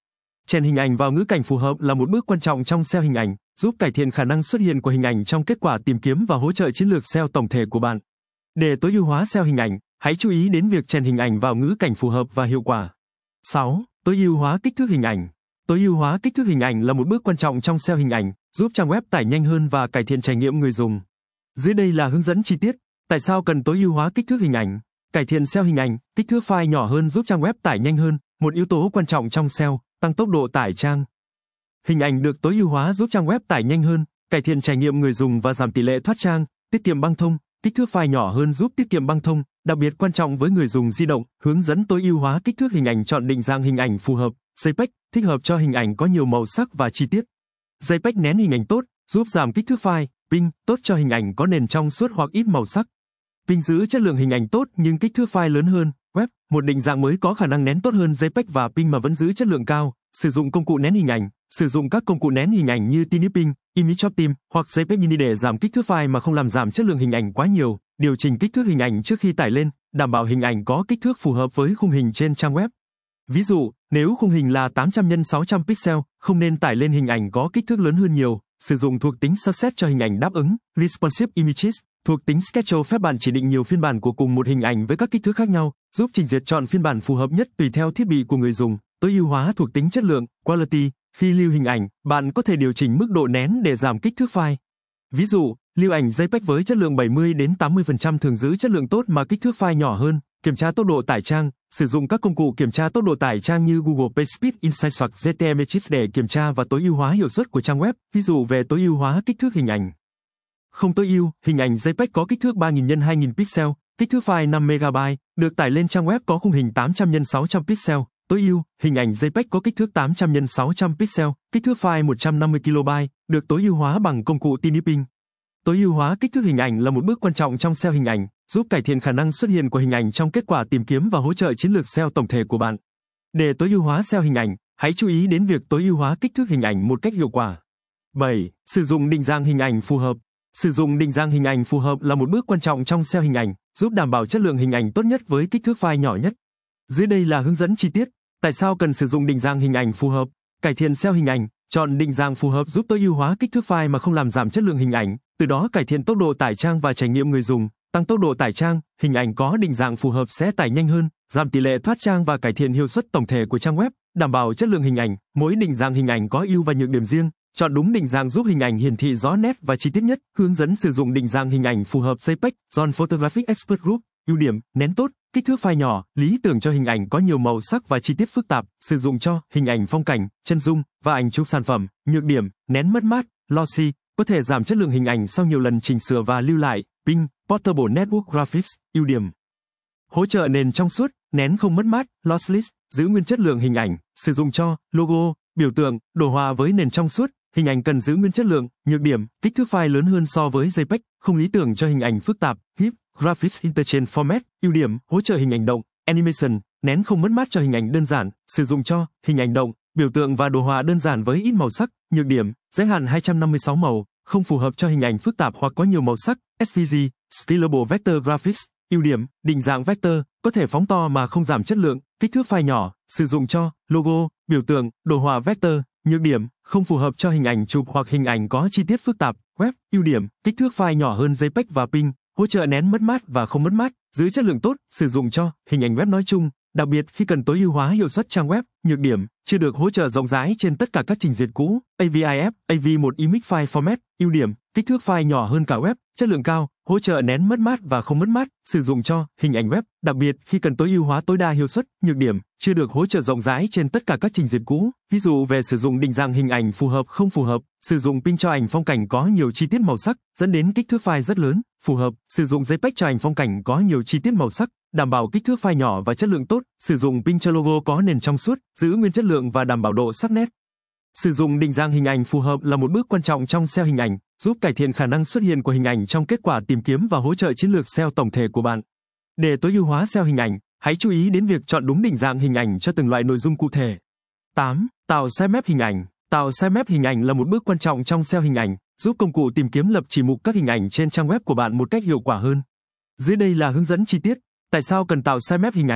Chèn hình ảnh vào ngữ cảnh phù hợp là một bước quan trọng trong ét e o hình ảnh, giúp cải thiện khả năng xuất hiện của hình ảnh trong kết quả tìm kiếm và hỗ trợ chiến lược ét e o tổng thể của bạn. Để tối ưu hóa ét e o hình ảnh, hãy chú ý đến việc chèn hình ảnh vào ngữ cảnh phù hợp và hiệu quả. sáu. Tối ưu hóa kích thước hình ảnh. Tối ưu hóa kích thước hình ảnh là một bước quan trọng trong ét e o hình ảnh, giúp trang web tải nhanh hơn và cải thiện trải nghiệm người dùng. Dưới đây là hướng dẫn chi tiết. Tại sao cần tối ưu hóa kích thước hình ảnh? Cải thiện ét e o hình ảnh, kích thước file nhỏ hơn giúp trang web tải nhanh hơn, một yếu tố quan trọng trong ét e o, tăng tốc độ tải trang. Hình ảnh được tối ưu hóa giúp trang web tải nhanh hơn, cải thiện trải nghiệm người dùng và giảm tỷ lệ thoát trang, tiết kiệm băng thông. Kích thước file nhỏ hơn giúp tiết kiệm băng thông, đặc biệt quan trọng với người dùng di động. Hướng dẫn tối ưu hóa kích thước hình ảnh. Chọn định dạng hình ảnh phù hợp. gi pê e giê thích hợp cho hình ảnh có nhiều màu sắc và chi tiết. gi pê e giê nén hình ảnh tốt, giúp giảm kích thước file. Ping tốt cho hình ảnh có nền trong suốt hoặc ít màu sắc. Ping giữ chất lượng hình ảnh tốt nhưng kích thước file lớn hơn. Web, một định dạng mới có khả năng nén tốt hơn gi pê e giê và Ping mà vẫn giữ chất lượng cao. Sử dụng công cụ nén hình ảnh. Sử dụng các công cụ nén hình ảnh như TinyPing, ImageOptim hoặc gi pê e giê Mini để giảm kích thước file mà không làm giảm chất lượng hình ảnh quá nhiều. Điều chỉnh kích thước hình ảnh trước khi tải lên, đảm bảo hình ảnh có kích thước phù hợp với khung hình trên trang web. Ví dụ, nếu khung hình là tám trăm nhân sáu trăm pixel, không nên tải lên hình ảnh có kích thước lớn hơn nhiều. Sử dụng thuộc tính subset cho hình ảnh đáp ứng. Responsive Images, thuộc tính Schedule phép bạn chỉ định nhiều phiên bản của cùng một hình ảnh với các kích thước khác nhau, giúp trình duyệt chọn phiên bản phù hợp nhất tùy theo thiết bị của người dùng. Tối ưu hóa thuộc tính chất lượng, Quality. Khi lưu hình ảnh, bạn có thể điều chỉnh mức độ nén để giảm kích thước file. Ví dụ, lưu ảnh gi pê e giê với chất lượng bảy mươi đến tám mươi phần trăm thường giữ chất lượng tốt mà kích thước file nhỏ hơn. Kiểm tra tốc độ tải trang. Sử dụng các công cụ kiểm tra tốc độ tải trang như Google PageSpeed Insights hoặc giê tê Metrics để kiểm tra và tối ưu hóa hiệu suất của trang web. Ví dụ về tối ưu hóa kích thước hình ảnh. Không tối ưu, hình ảnh gi pê e giê có kích thước ba nghìn nhân hai nghìn pixel, kích thước file năm mê ga bai, được tải lên trang web có khung hình tám trăm nhân sáu trăm pixel. Tối ưu, hình ảnh gi pê e giê có kích thước tám trăm nhân sáu trăm pixel, kích thước file một trăm năm mươi ki lô bai, được tối ưu hóa bằng công cụ TinyPing. Tối ưu hóa kích thước hình ảnh là một bước quan trọng trong ét e o hình ảnh, giúp cải thiện khả năng xuất hiện của hình ảnh trong kết quả tìm kiếm và hỗ trợ chiến lược ét e o tổng thể của bạn. Để tối ưu hóa ét e o hình ảnh, hãy chú ý đến việc tối ưu hóa kích thước hình ảnh một cách hiệu quả. bảy. Sử dụng định dạng hình ảnh phù hợp. Sử dụng định dạng hình ảnh phù hợp là một bước quan trọng trong ét e o hình ảnh, giúp đảm bảo chất lượng hình ảnh tốt nhất với kích thước file nhỏ nhất. Dưới đây là hướng dẫn chi tiết. Tại sao cần sử dụng định dạng hình ảnh phù hợp? Cải thiện ét e o hình ảnh. Chọn định dạng phù hợp giúp tối ưu hóa kích thước file mà không làm giảm chất lượng hình ảnh, từ đó cải thiện tốc độ tải trang và trải nghiệm người dùng. Tăng tốc độ tải trang, hình ảnh có định dạng phù hợp sẽ tải nhanh hơn, giảm tỷ lệ thoát trang và cải thiện hiệu suất tổng thể của trang web, đảm bảo chất lượng hình ảnh. Mỗi định dạng hình ảnh có ưu và nhược điểm riêng. Chọn đúng định dạng giúp hình ảnh hiển thị rõ nét và chi tiết nhất. Hướng dẫn sử dụng định dạng hình ảnh phù hợp gi pê e giê, John Photographic Expert Group. Ưu điểm, nén tốt, kích thước file nhỏ, lý tưởng cho hình ảnh có nhiều màu sắc và chi tiết phức tạp, sử dụng cho hình ảnh phong cảnh, chân dung và ảnh chụp sản phẩm. Nhược điểm, nén mất mát, lossy, có thể giảm chất lượng hình ảnh sau nhiều lần chỉnh sửa và lưu lại. Ping, Portable Network Graphics. Ưu điểm, hỗ trợ nền trong suốt, nén không mất mát, lossless, giữ nguyên chất lượng hình ảnh, sử dụng cho logo, biểu tượng, đồ họa với nền trong suốt. Hình ảnh cần giữ nguyên chất lượng. Nhược điểm, kích thước file lớn hơn so với gi pê e giê, không lý tưởng cho hình ảnh phức tạp. giê i ép, Graphics Interchange Format. Ưu điểm, hỗ trợ hình ảnh động, animation, nén không mất mát cho hình ảnh đơn giản, sử dụng cho hình ảnh động, biểu tượng và đồ họa đơn giản với ít màu sắc. Nhược điểm, giới hạn hai trăm năm mươi sáu màu, không phù hợp cho hình ảnh phức tạp hoặc có nhiều màu sắc. ét vê giê, Scalable Vector Graphics. Ưu điểm, định dạng vector, có thể phóng to mà không giảm chất lượng, kích thước file nhỏ, sử dụng cho logo, biểu tượng, đồ họa vector. Nhược điểm, không phù hợp cho hình ảnh chụp hoặc hình ảnh có chi tiết phức tạp. Web. Ưu điểm, kích thước file nhỏ hơn gi pê e giê và Ping, hỗ trợ nén mất mát và không mất mát, giữ chất lượng tốt, sử dụng cho hình ảnh web nói chung, đặc biệt khi cần tối ưu hóa hiệu suất trang web. Nhược điểm, chưa được hỗ trợ rộng rãi trên tất cả các trình duyệt cũ. a vê i ép, a vê một Image File Format. Ưu điểm, kích thước file nhỏ hơn cả web, chất lượng cao, hỗ trợ nén mất mát và không mất mát, sử dụng cho hình ảnh web, đặc biệt khi cần tối ưu hóa tối đa hiệu suất. Nhược điểm, chưa được hỗ trợ rộng rãi trên tất cả các trình duyệt cũ. Ví dụ về sử dụng định dạng hình ảnh phù hợp không phù hợp, sử dụng Ping cho ảnh phong cảnh có nhiều chi tiết màu sắc, dẫn đến kích thước file rất lớn. Phù hợp, sử dụng gi pê e giê cho ảnh phong cảnh có nhiều chi tiết màu sắc, đảm bảo kích thước file nhỏ và chất lượng tốt. Sử dụng Ping cho logo có nền trong suốt, giữ nguyên chất lượng và đảm bảo độ sắc nét. Sử dụng định dạng hình ảnh phù hợp là một bước quan trọng trong ét e o hình ảnh, giúp cải thiện khả năng xuất hiện của hình ảnh trong kết quả tìm kiếm và hỗ trợ chiến lược ét e o tổng thể của bạn. Để tối ưu hóa ét e o hình ảnh, hãy chú ý đến việc chọn đúng định dạng hình ảnh cho từng loại nội dung cụ thể. tám. Tạo sitemap hình ảnh. Tạo sitemap hình ảnh là một bước quan trọng trong ét e o hình ảnh, giúp công cụ tìm kiếm lập chỉ mục các hình ảnh trên trang web của bạn một cách hiệu quả hơn. Dưới đây là hướng dẫn chi tiết. Tại sao cần tạo sitemap hình ảnh?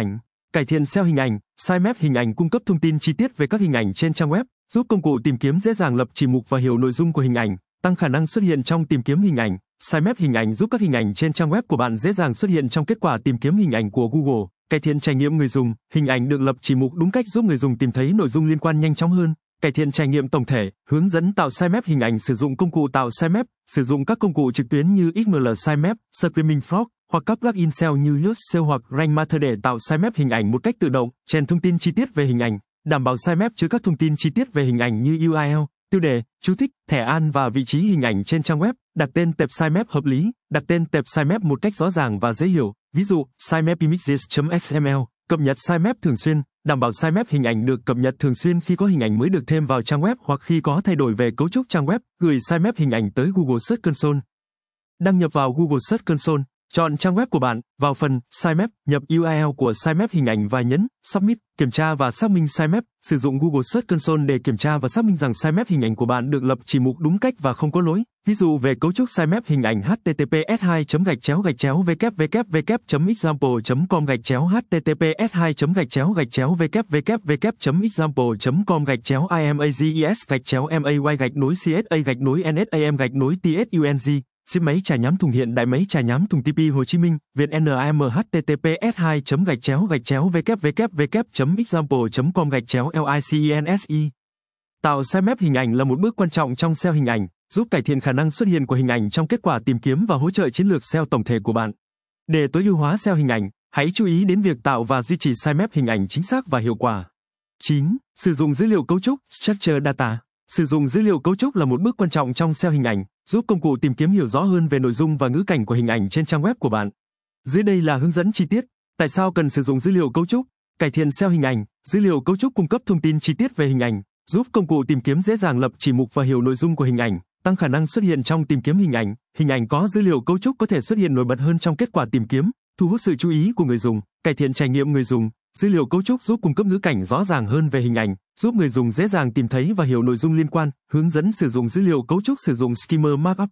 cải thiện ét e o hình ảnh, sitemap hình ảnh cung cấp thông tin chi tiết về các hình ảnh trên trang web, giúp công cụ tìm kiếm dễ dàng lập chỉ mục và hiểu nội dung của hình ảnh, tăng khả năng xuất hiện trong tìm kiếm hình ảnh. Sitemap hình ảnh giúp các hình ảnh trên trang web của bạn dễ dàng xuất hiện trong kết quả tìm kiếm hình ảnh của Google, cải thiện trải nghiệm người dùng, hình ảnh được lập chỉ mục đúng cách giúp người dùng tìm thấy nội dung liên quan nhanh chóng hơn. Cải thiện trải nghiệm tổng thể, hướng dẫn tạo sitemap hình ảnh sử dụng công cụ tạo sitemap, sử dụng các công cụ trực tuyến như ích em lờ Sitemap, Screaming Frog hoặc các plugin ét e o như Yoast ét e o hoặc Rainmaker để tạo sitemap hình ảnh một cách tự động, chèn thông tin chi tiết về hình ảnh, đảm bảo sitemap chứa các thông tin chi tiết về hình ảnh như u rờ lờ, tiêu đề, chú thích, thẻ an và vị trí hình ảnh trên trang web, đặt tên tệp sitemap hợp lý, đặt tên tệp sitemap một cách rõ ràng và dễ hiểu, ví dụ sitemap.images.xml, cập nhật sitemap thường xuyên, đảm bảo sitemap hình ảnh được cập nhật thường xuyên khi có hình ảnh mới được thêm vào trang web hoặc khi có thay đổi về cấu trúc trang web, gửi sitemap hình ảnh tới Google Search Console. Đăng nhập vào Google Search Console, chọn trang web của bạn, vào phần Sitemap, nhập u rờ lờ của sitemap hình ảnh và nhấn Submit, kiểm tra và xác minh sitemap, sử dụng Google Search Console để kiểm tra và xác minh rằng sitemap hình ảnh của bạn được lập chỉ mục đúng cách và không có lỗi. Ví dụ về cấu trúc sitemap hình ảnh https hai gạch chéo gạch chéo www chấm example chấm com gạch chéo https hai gạch chéo gạch chéo www chấm example chấm com gạch chéo images gạch chéo may gạch nối csa gạch nối nsam gạch nối tsung. Ship máy trà nhám thùng hiện đại máy trà nhám thùng tê pê Hồ Chí Minh, Việt Nam https hai gạch chéo gạch chéo www chấm example chấm com gạch chéo license. Tạo sitemap hình ảnh là một bước quan trọng trong ét e o hình ảnh, giúp cải thiện khả năng xuất hiện của hình ảnh trong kết quả tìm kiếm và hỗ trợ chiến lược ét e o tổng thể của bạn. Để tối ưu hóa ét e o hình ảnh, hãy chú ý đến việc tạo và duy trì sitemap hình ảnh chính xác và hiệu quả. chín. Sử dụng dữ liệu cấu trúc, structure data. Sử dụng dữ liệu cấu trúc là một bước quan trọng trong ét e o hình ảnh, giúp công cụ tìm kiếm hiểu rõ hơn về nội dung và ngữ cảnh của hình ảnh trên trang web của bạn. Dưới đây là hướng dẫn chi tiết. Tại sao cần sử dụng dữ liệu cấu trúc? Cải thiện ét e o hình ảnh. Dữ liệu cấu trúc cung cấp thông tin chi tiết về hình ảnh, giúp công cụ tìm kiếm dễ dàng lập chỉ mục và hiểu nội dung của hình ảnh, tăng khả năng xuất hiện trong tìm kiếm hình ảnh. Hình ảnh có dữ liệu cấu trúc có thể xuất hiện nổi bật hơn trong kết quả tìm kiếm, thu hút sự chú ý của người dùng, cải thiện trải nghiệm người dùng. Dữ liệu cấu trúc giúp cung cấp ngữ cảnh rõ ràng hơn về hình ảnh, giúp người dùng dễ dàng tìm thấy và hiểu nội dung liên quan. Hướng dẫn sử dụng dữ liệu cấu trúc, sử dụng Schema Markup.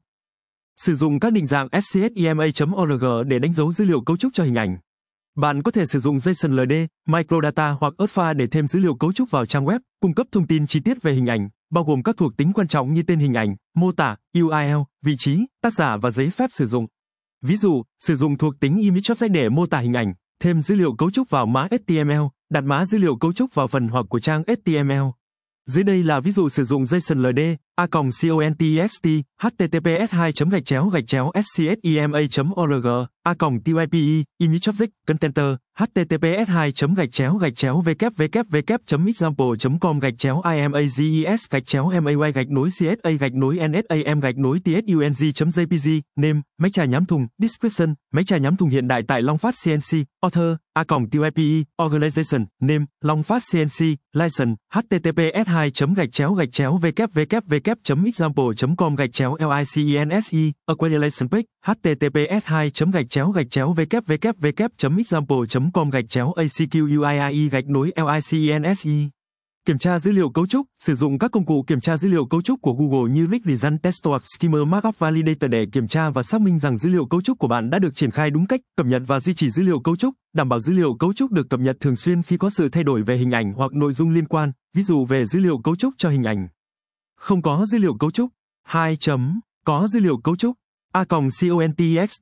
Sử dụng các định dạng scema chấm org để đánh dấu dữ liệu cấu trúc cho hình ảnh. Bạn có thể sử dụng JSON lờ đê, Microdata hoặc Alpha để thêm dữ liệu cấu trúc vào trang web, cung cấp thông tin chi tiết về hình ảnh, bao gồm các thuộc tính quan trọng như tên hình ảnh, mô tả, u rờ lờ, vị trí, tác giả và giấy phép sử dụng. Ví dụ, sử dụng thuộc tính ImageObject để mô tả hình ảnh, thêm dữ liệu cấu trúc vào mã ét tê em lờ, đặt mã dữ liệu cấu trúc vào phần hoặc của trang ét tê em lờ. Dưới đây là ví dụ sử dụng JSON lờ đê, a context, https hai gạch chéo gạch chéo scema chấm org, a type, ImageObject, Contenter, https hai gạch chéo gạch chéo www chấm example chấm com gạch chéo images gạch chéo may gạch nối csa gạch nối nsam gạch nối tsung chấm jpg. Name, máy trà nhám thùng. Description, máy trà nhám thùng hiện đại tại Long Phát xê en xê. Author, a type, Organization. Name, Long Phát xê en xê. License, https hai gạch chéo gạch chéo www chấm example chấm com gạch chéo license. Accreditation page, https hai gạch chéo gạch chéo www chấm example chấm com gạch chéo acquire gạch nối license. Kiểm tra dữ liệu cấu trúc, sử dụng các công cụ kiểm tra dữ liệu cấu trúc của Google như Rich Result Test hoặc Schema Markup Validator để kiểm tra và xác minh rằng dữ liệu cấu trúc của bạn đã được triển khai đúng cách, cập nhật và duy trì dữ liệu cấu trúc, đảm bảo dữ liệu cấu trúc được cập nhật thường xuyên khi có sự thay đổi về hình ảnh hoặc nội dung liên quan, ví dụ về dữ liệu cấu trúc cho hình ảnh. Không có dữ liệu cấu trúc. hai. Có dữ liệu cấu trúc. A context,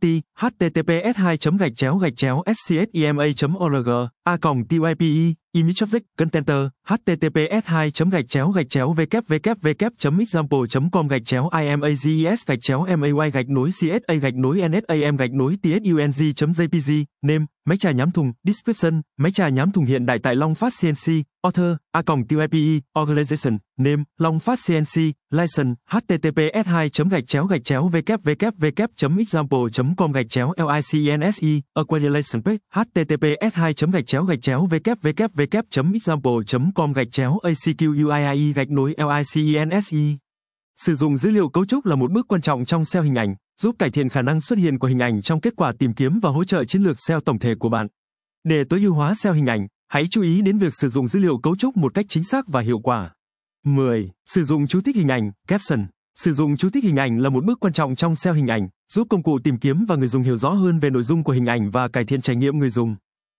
https hai gạch chéo gạch chéo scema chấm org, a type, ImageObject, Contenter, https hai gạch chéo gạch chéo www chấm example chấm com gạch chéo images gạch chéo may gạch nối csa gạch nối nsam gạch nối tsung chấm jpg. Name, máy trà nhám thùng. Description, máy trà nhám thùng hiện đại tại Long Phát xê en xê. Author, a type, Organization. Name, Long Phát xê en xê. License, https hai gạch chéo gạch chéo www chấm example chấm com gạch chéo license. Accreditation page, https hai gạch chéo gạch chéo www chấm example chấm com gạch chéo acquire gạch nối license. Sử dụng dữ liệu cấu trúc là một bước quan trọng trong ét e o hình ảnh, giúp cải thiện khả năng xuất hiện của hình ảnh trong kết quả tìm kiếm và hỗ trợ chiến lược ét e o tổng thể của bạn. Để tối ưu hóa ét e o hình ảnh, hãy chú ý đến việc sử dụng dữ liệu cấu trúc một cách chính xác và hiệu quả. mười. Sử dụng chú thích hình ảnh, caption. Sử dụng chú thích hình ảnh là một bước quan trọng trong ét e o hình ảnh, giúp công cụ tìm kiếm và người dùng hiểu rõ hơn về nội dung của hình ảnh và cải thiện trải nghiệm người dùng.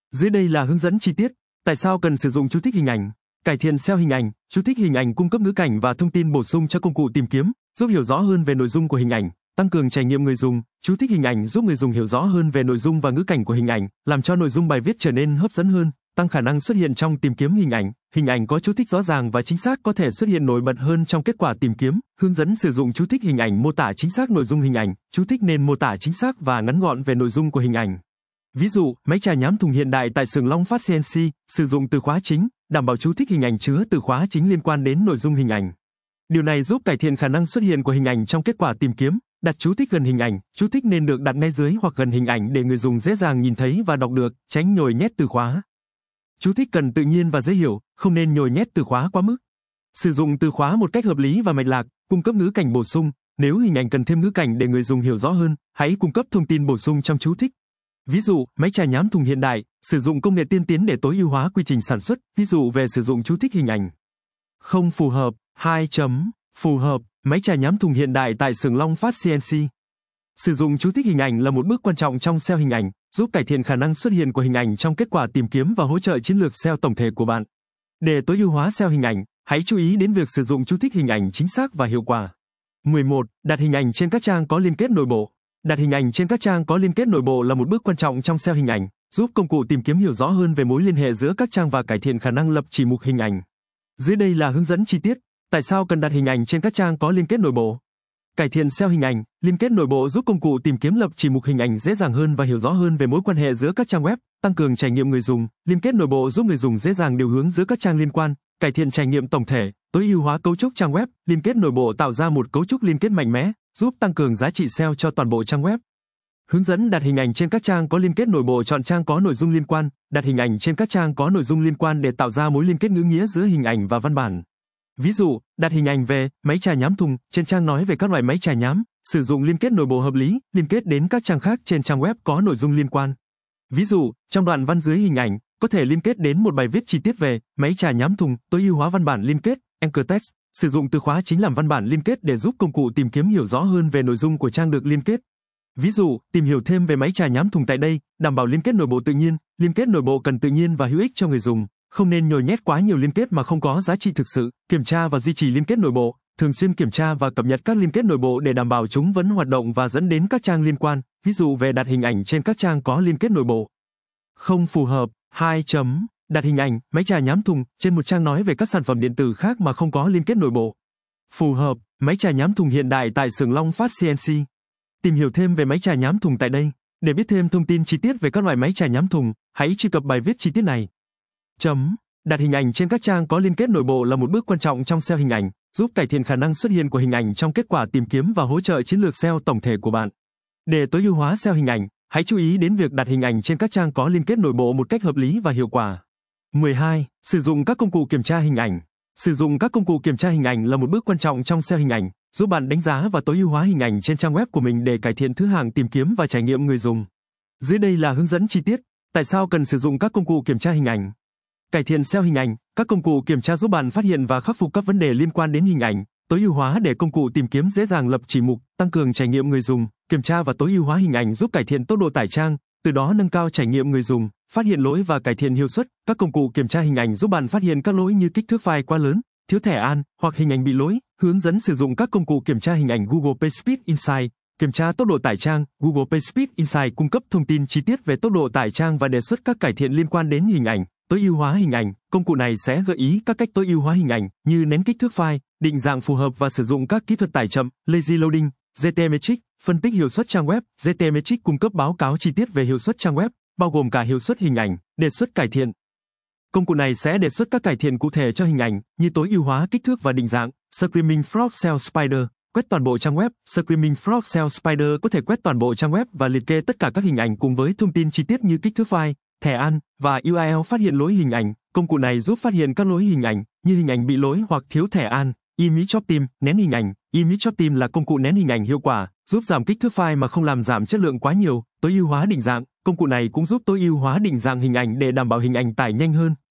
Dưới đây là hướng dẫn chi tiết. Tại sao cần sử dụng chú thích hình ảnh? Cải thiện ét e o hình ảnh. Chú thích hình ảnh cung cấp ngữ cảnh và thông tin bổ sung cho công cụ tìm kiếm, giúp hiểu rõ hơn về nội dung của hình ảnh, tăng cường trải nghiệm người dùng. Chú thích hình ảnh giúp người dùng hiểu rõ hơn về nội dung và ngữ cảnh của hình ảnh, làm cho nội dung bài viết trở nên hấp dẫn hơn, tăng khả năng xuất hiện trong tìm kiếm hình ảnh. Hình ảnh có chú thích rõ ràng và chính xác có thể xuất hiện nổi bật hơn trong kết quả tìm kiếm. Hướng dẫn sử dụng chú thích hình ảnh mô tả chính xác nội dung hình ảnh. Chú thích nên mô tả chính xác và ngắn gọn về nội dung của hình ảnh. Ví dụ, máy trà nhám thùng hiện đại tại xưởng Long Phát xê en xê, sử dụng từ khóa chính, đảm bảo chú thích hình ảnh chứa từ khóa chính liên quan đến nội dung hình ảnh. Điều này giúp cải thiện khả năng xuất hiện của hình ảnh trong kết quả tìm kiếm. Đặt chú thích gần hình ảnh. Chú thích nên được đặt ngay dưới hoặc gần hình ảnh để người dùng dễ dàng nhìn thấy và đọc được, tránh nhồi nhét từ khóa. Chú thích cần tự nhiên và dễ hiểu, không nên nhồi nhét từ khóa quá mức. Sử dụng từ khóa một cách hợp lý và mạch lạc, cung cấp ngữ cảnh bổ sung. Nếu hình ảnh cần thêm ngữ cảnh để người dùng hiểu rõ hơn, hãy cung cấp thông tin bổ sung trong chú thích. Ví dụ, máy trà nhám thùng hiện đại, sử dụng công nghệ tiên tiến để tối ưu hóa quy trình sản xuất. Ví dụ về sử dụng chú thích hình ảnh. Không phù hợp. hai chấm Phù hợp. Máy trà nhám thùng hiện đại tại xưởng Long Phát xê en xê. Sử dụng chú thích hình ảnh là một bước quan trọng trong ét e o hình ảnh, giúp cải thiện khả năng xuất hiện của hình ảnh trong kết quả tìm kiếm và hỗ trợ chiến lược ét e o tổng thể của bạn. Để tối ưu hóa ét e o hình ảnh, hãy chú ý đến việc sử dụng chú thích hình ảnh chính xác và hiệu quả. mười một. Đặt hình ảnh trên các trang có liên kết nội bộ. Đặt hình ảnh trên các trang có liên kết nội bộ là một bước quan trọng trong ét e o hình ảnh, giúp công cụ tìm kiếm hiểu rõ hơn về mối liên hệ giữa các trang và cải thiện khả năng lập chỉ mục hình ảnh. Dưới đây là hướng dẫn chi tiết. Tại sao cần đặt hình ảnh trên các trang có liên kết nội bộ? Cải thiện ét e o hình ảnh, liên kết nội bộ giúp công cụ tìm kiếm lập chỉ mục hình ảnh dễ dàng hơn và hiểu rõ hơn về mối quan hệ giữa các trang web, tăng cường trải nghiệm người dùng. Liên kết nội bộ giúp người dùng dễ dàng điều hướng giữa các trang liên quan, cải thiện trải nghiệm tổng thể, tối ưu hóa cấu trúc trang web. Liên kết nội bộ tạo ra một cấu trúc liên kết mạnh mẽ, giúp tăng cường giá trị ét e o cho toàn bộ trang web. Hướng dẫn đặt hình ảnh trên các trang có liên kết nội bộ. Chọn trang có nội dung liên quan, đặt hình ảnh trên các trang có nội dung liên quan để tạo ra mối liên kết ngữ nghĩa giữa hình ảnh và văn bản. Ví dụ, đặt hình ảnh về máy trà nhám thùng trên trang nói về các loại máy trà nhám, sử dụng liên kết nội bộ hợp lý, liên kết đến các trang khác trên trang web có nội dung liên quan. Ví dụ, trong đoạn văn dưới hình ảnh, có thể liên kết đến một bài viết chi tiết về máy trà nhám thùng, tối ưu hóa văn bản liên kết, anchor text, sử dụng từ khóa chính làm văn bản liên kết để giúp công cụ tìm kiếm hiểu rõ hơn về nội dung của trang được liên kết. Ví dụ, tìm hiểu thêm về máy trà nhám thùng tại đây, đảm bảo liên kết nội bộ tự nhiên. Liên kết nội bộ cần tự nhiên và hữu ích cho người dùng. Không nên nhồi nhét quá nhiều liên kết mà không có giá trị thực sự. Kiểm tra và duy trì liên kết nội bộ. Thường xuyên kiểm tra và cập nhật các liên kết nội bộ để đảm bảo chúng vẫn hoạt động và dẫn đến các trang liên quan. Ví dụ về đặt hình ảnh trên các trang có liên kết nội bộ. Không phù hợp. hai chấm Đặt hình ảnh, máy trà nhám thùng trên một trang nói về các sản phẩm điện tử khác mà không có liên kết nội bộ. Phù hợp. Máy trà nhám thùng hiện đại tại xưởng Long Phát xê en xê. Tìm hiểu thêm về máy trà nhám thùng tại đây. Để biết thêm thông tin chi tiết về các loại máy trà nhám thùng, hãy truy cập bài viết chi tiết này. Chấm. Đặt hình ảnh trên các trang có liên kết nội bộ là một bước quan trọng trong ét e o hình ảnh, giúp cải thiện khả năng xuất hiện của hình ảnh trong kết quả tìm kiếm và hỗ trợ chiến lược ét e o tổng thể của bạn. Để tối ưu hóa ét e o hình ảnh, hãy chú ý đến việc đặt hình ảnh trên các trang có liên kết nội bộ một cách hợp lý và hiệu quả. mười hai. Sử dụng các công cụ kiểm tra hình ảnh. Sử dụng các công cụ kiểm tra hình ảnh là một bước quan trọng trong ét e o hình ảnh, giúp bạn đánh giá và tối ưu hóa hình ảnh trên trang web của mình để cải thiện thứ hạng tìm kiếm và trải nghiệm người dùng. Dưới đây là hướng dẫn chi tiết. Tại sao cần sử dụng các công cụ kiểm tra hình ảnh? Cải thiện ét e o hình ảnh, các công cụ kiểm tra giúp bạn phát hiện và khắc phục các vấn đề liên quan đến hình ảnh, tối ưu hóa để công cụ tìm kiếm dễ dàng lập chỉ mục, tăng cường trải nghiệm người dùng. Kiểm tra và tối ưu hóa hình ảnh giúp cải thiện tốc độ tải trang, từ đó nâng cao trải nghiệm người dùng, phát hiện lỗi và cải thiện hiệu suất. Các công cụ kiểm tra hình ảnh giúp bạn phát hiện các lỗi như kích thước file quá lớn, thiếu thẻ an, hoặc hình ảnh bị lỗi. Hướng dẫn sử dụng các công cụ kiểm tra hình ảnh Google PageSpeed Insight. Kiểm tra tốc độ tải trang, Google PageSpeed Insight cung cấp thông tin chi tiết về tốc độ tải trang và đề xuất các cải thiện liên quan đến hình ảnh. Tối ưu hóa hình ảnh, công cụ này sẽ gợi ý các cách tối ưu hóa hình ảnh như nén kích thước file, định dạng phù hợp và sử dụng các kỹ thuật tải chậm, lazy loading, giê tê Metric, phân tích hiệu suất trang web. giê tê Metric cung cấp báo cáo chi tiết về hiệu suất trang web, bao gồm cả hiệu suất hình ảnh, đề xuất cải thiện. Công cụ này sẽ đề xuất các cải thiện cụ thể cho hình ảnh, như tối ưu hóa kích thước và định dạng. Screaming Frog ét e o Spider, quét toàn bộ trang web. Screaming Frog ét e o Spider có thể quét toàn bộ trang web và liệt kê tất cả các hình ảnh cùng với thông tin chi tiết như kích thước file, thẻ an và u rờ lờ phát hiện lỗi hình ảnh. Công cụ này giúp phát hiện các lỗi hình ảnh, như hình ảnh bị lỗi hoặc thiếu thẻ an. Image Optim, nén hình ảnh. Image Optim là công cụ nén hình ảnh hiệu quả, giúp giảm kích thước file mà không làm giảm chất lượng quá nhiều. Tối ưu hóa định dạng, công cụ này cũng giúp tối ưu hóa định dạng hình ảnh để đảm bảo hình ảnh tải nhanh hơn.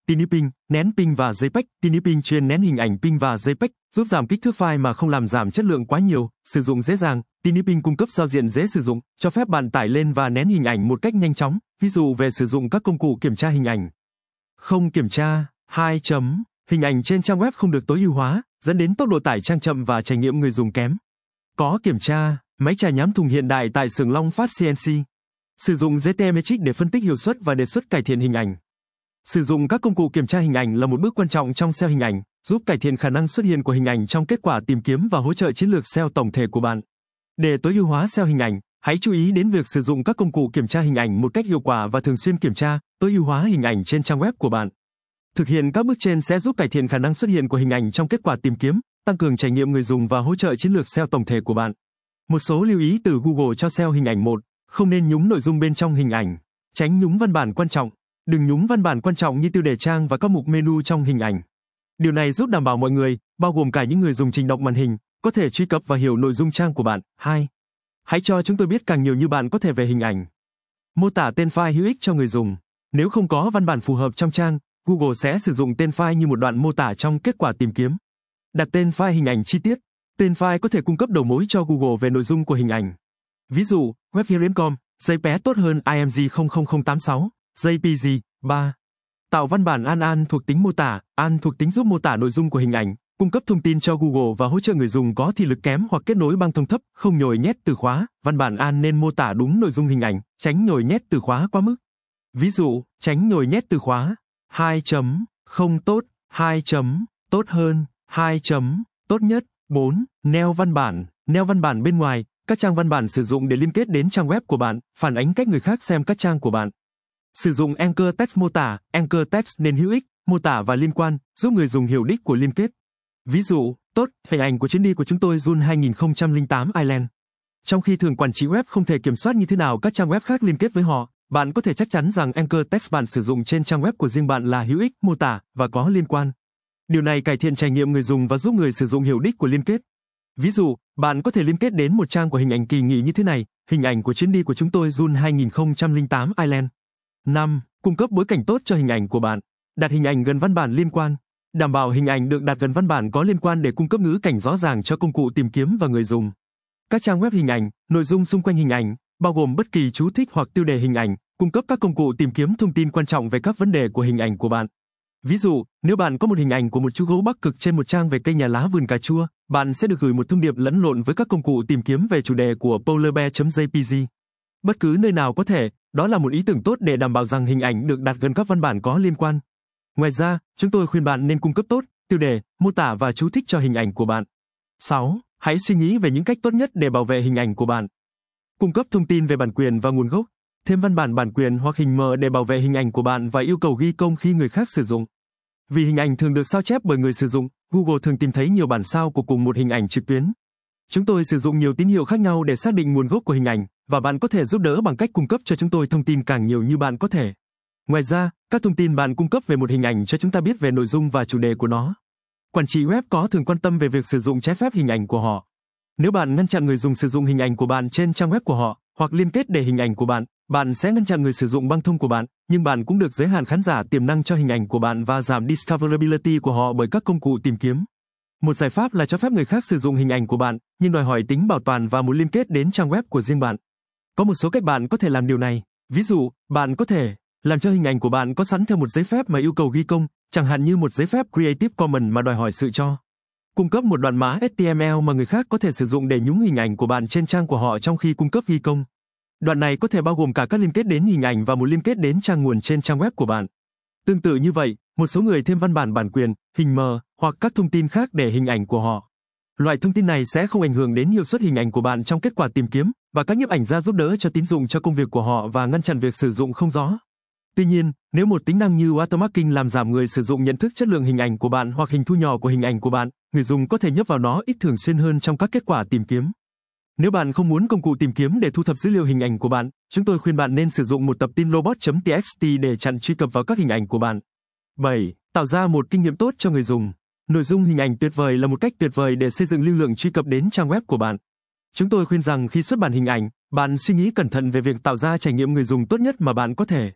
Tinipping, nén ping và JPEG. Tinipping chuyên nén hình ảnh ping và JPEG, giúp giảm kích thước file mà không làm giảm chất lượng quá nhiều, sử dụng dễ dàng. Tinipping cung cấp giao diện dễ sử dụng, cho phép bạn tải lên và nén hình ảnh một cách nhanh chóng. Ví dụ về sử dụng các công cụ kiểm tra hình ảnh. Không kiểm tra. hai. Hình ảnh trên trang web không được tối ưu hóa, dẫn đến tốc độ tải trang chậm và trải nghiệm người dùng kém. Có kiểm tra. Máy trà nhám thùng hiện đại tại xưởng Long Phát xê en xê. Sử dụng giê tê e Matrix để phân tích hiệu suất và đề xuất cải thiện hình ảnh. Sử dụng các công cụ kiểm tra hình ảnh là một bước quan trọng trong ét e o hình ảnh, giúp cải thiện khả năng xuất hiện của hình ảnh trong kết quả tìm kiếm và hỗ trợ chiến lược ét e o tổng thể của bạn. Để tối ưu hóa ét e o hình ảnh, hãy chú ý đến việc sử dụng các công cụ kiểm tra hình ảnh một cách hiệu quả và thường xuyên kiểm tra, tối ưu hóa hình ảnh trên trang web của bạn. Thực hiện các bước trên sẽ giúp cải thiện khả năng xuất hiện của hình ảnh trong kết quả tìm kiếm, tăng cường trải nghiệm người dùng và hỗ trợ chiến lược ét e o tổng thể của bạn. Một số lưu ý từ Google cho ét e o hình ảnh. Một. Không nên nhúng nội dung bên trong hình ảnh. Tránh nhúng văn bản quan trọng. Đừng nhúng văn bản quan trọng như tiêu đề trang và các mục menu trong hình ảnh. Điều này giúp đảm bảo mọi người, bao gồm cả những người dùng trình đọc màn hình, có thể truy cập và hiểu nội dung trang của bạn. Hai. Hãy cho chúng tôi biết càng nhiều như bạn có thể về hình ảnh. Mô tả tên file hữu ích cho người dùng. Nếu không có văn bản phù hợp trong trang, Google sẽ sử dụng tên file như một đoạn mô tả trong kết quả tìm kiếm. Đặt tên file hình ảnh chi tiết. Tên file có thể cung cấp đầu mối cho Google về nội dung của hình ảnh. Ví dụ, webview chấm com, JPEG tốt hơn i em giê không không không tám sáu, jê pê giê. Ba. Tạo văn bản an an thuộc tính mô tả. An thuộc tính giúp mô tả nội dung của hình ảnh, cung cấp thông tin cho Google và hỗ trợ người dùng có thị lực kém hoặc kết nối băng thông thấp, không nhồi nhét từ khóa. Văn bản an nên mô tả đúng nội dung hình ảnh, tránh nhồi nhét từ khóa quá mức. Ví dụ, tránh nhồi nhét từ khóa. hai. Không tốt. hai. Tốt hơn. hai. Tốt nhất. bốn. Neo văn bản. Neo văn bản bên ngoài. Các trang văn bản sử dụng để liên kết đến trang web của bạn, phản ánh cách người khác xem các trang của bạn. Sử dụng Anchor Text mô tả. Anchor Text nên hữu ích, mô tả và liên quan, giúp người dùng hiểu đích của liên kết. Ví dụ, tốt, hình ảnh của chuyến đi của chúng tôi June hai nghìn không trăm lẻ tám Ireland. Trong khi thường quản trị web không thể kiểm soát như thế nào các trang web khác liên kết với họ, bạn có thể chắc chắn rằng Anchor Text bạn sử dụng trên trang web của riêng bạn là hữu ích, mô tả và có liên quan. Điều này cải thiện trải nghiệm người dùng và giúp người sử dụng hiểu đích của liên kết. Ví dụ, bạn có thể liên kết đến một trang của hình ảnh kỳ nghỉ như thế này, hình ảnh của chuyến đi của chúng tôi June hai nghìn không trăm lẻ tám Ireland. năm. Cung cấp bối cảnh tốt cho hình ảnh của bạn. Đặt hình ảnh gần văn bản liên quan. Đảm bảo hình ảnh được đặt gần văn bản có liên quan để cung cấp ngữ cảnh rõ ràng cho công cụ tìm kiếm và người dùng. Các trang web hình ảnh, nội dung xung quanh hình ảnh, bao gồm bất kỳ chú thích hoặc tiêu đề hình ảnh, cung cấp các công cụ tìm kiếm thông tin quan trọng về các vấn đề của hình ảnh của bạn. Ví dụ, nếu bạn có một hình ảnh của một chú gấu Bắc Cực trên một trang về cây nhà lá vườn cà chua, bạn sẽ được gửi một thông điệp lẫn lộn với các công cụ tìm kiếm về chủ đề của polarbear chấm jê pê giê. Bất cứ nơi nào có thể, đó là một ý tưởng tốt để đảm bảo rằng hình ảnh được đặt gần các văn bản có liên quan. Ngoài ra, chúng tôi khuyên bạn nên cung cấp tốt, tiêu đề, mô tả và chú thích cho hình ảnh của bạn. sáu. Hãy suy nghĩ về những cách tốt nhất để bảo vệ hình ảnh của bạn. Cung cấp thông tin về bản quyền và nguồn gốc. Thêm văn bản bản quyền hoặc hình mờ để bảo vệ hình ảnh của bạn và yêu cầu ghi công khi người khác sử dụng. Vì hình ảnh thường được sao chép bởi người sử dụng, Google thường tìm thấy nhiều bản sao của cùng một hình ảnh trực tuyến. Chúng tôi sử dụng nhiều tín hiệu khác nhau để xác định nguồn gốc của hình ảnh, và bạn có thể giúp đỡ bằng cách cung cấp cho chúng tôi thông tin càng nhiều như bạn có thể. Ngoài ra, các thông tin bạn cung cấp về một hình ảnh cho chúng ta biết về nội dung và chủ đề của nó. Quản trị web có thường quan tâm về việc sử dụng trái phép hình ảnh của họ. Nếu bạn ngăn chặn người dùng sử dụng hình ảnh của bạn trên trang web của họ, hoặc liên kết để hình ảnh của bạn, bạn sẽ ngăn chặn người sử dụng băng thông của bạn, nhưng bạn cũng được giới hạn khán giả tiềm năng cho hình ảnh của bạn và giảm discoverability của họ bởi các công cụ tìm kiếm. Một giải pháp là cho phép người khác sử dụng hình ảnh của bạn, nhưng đòi hỏi tính bảo toàn và muốn liên kết đến trang web của riêng bạn. Có một số cách bạn có thể làm điều này. Ví dụ, bạn có thể làm cho hình ảnh của bạn có sẵn theo một giấy phép mà yêu cầu ghi công, chẳng hạn như một giấy phép Creative Commons mà đòi hỏi sự cho. Cung cấp một đoạn mã ếch ti em eo mà người khác có thể sử dụng để nhúng hình ảnh của bạn trên trang của họ trong khi cung cấp ghi công. Đoạn này có thể bao gồm cả các liên kết đến hình ảnh và một liên kết đến trang nguồn trên trang web của bạn. Tương tự như vậy, một số người thêm văn bản bản quyền, hình mờ hoặc các thông tin khác để hình ảnh của họ. Loại thông tin này sẽ không ảnh hưởng đến hiệu suất hình ảnh của bạn trong kết quả tìm kiếm, và các nhiếp ảnh gia giúp đỡ cho tín dụng cho công việc của họ và ngăn chặn việc sử dụng không rõ. Tuy nhiên, nếu một tính năng như watermarking làm giảm người sử dụng nhận thức chất lượng hình ảnh của bạn hoặc hình thu nhỏ của hình ảnh của bạn, người dùng có thể nhấp vào nó ít thường xuyên hơn trong các kết quả tìm kiếm. Nếu bạn không muốn công cụ tìm kiếm để thu thập dữ liệu hình ảnh của bạn, chúng tôi khuyên bạn nên sử dụng một tập tin robot chấm tê ích tê để chặn truy cập vào các hình ảnh của bạn. bảy. Tạo ra một kinh nghiệm tốt cho người dùng. Nội dung hình ảnh tuyệt vời là một cách tuyệt vời để xây dựng lưu lượng truy cập đến trang web của bạn. Chúng tôi khuyên rằng khi xuất bản hình ảnh, bạn suy nghĩ cẩn thận về việc tạo ra trải nghiệm người dùng tốt nhất mà bạn có thể.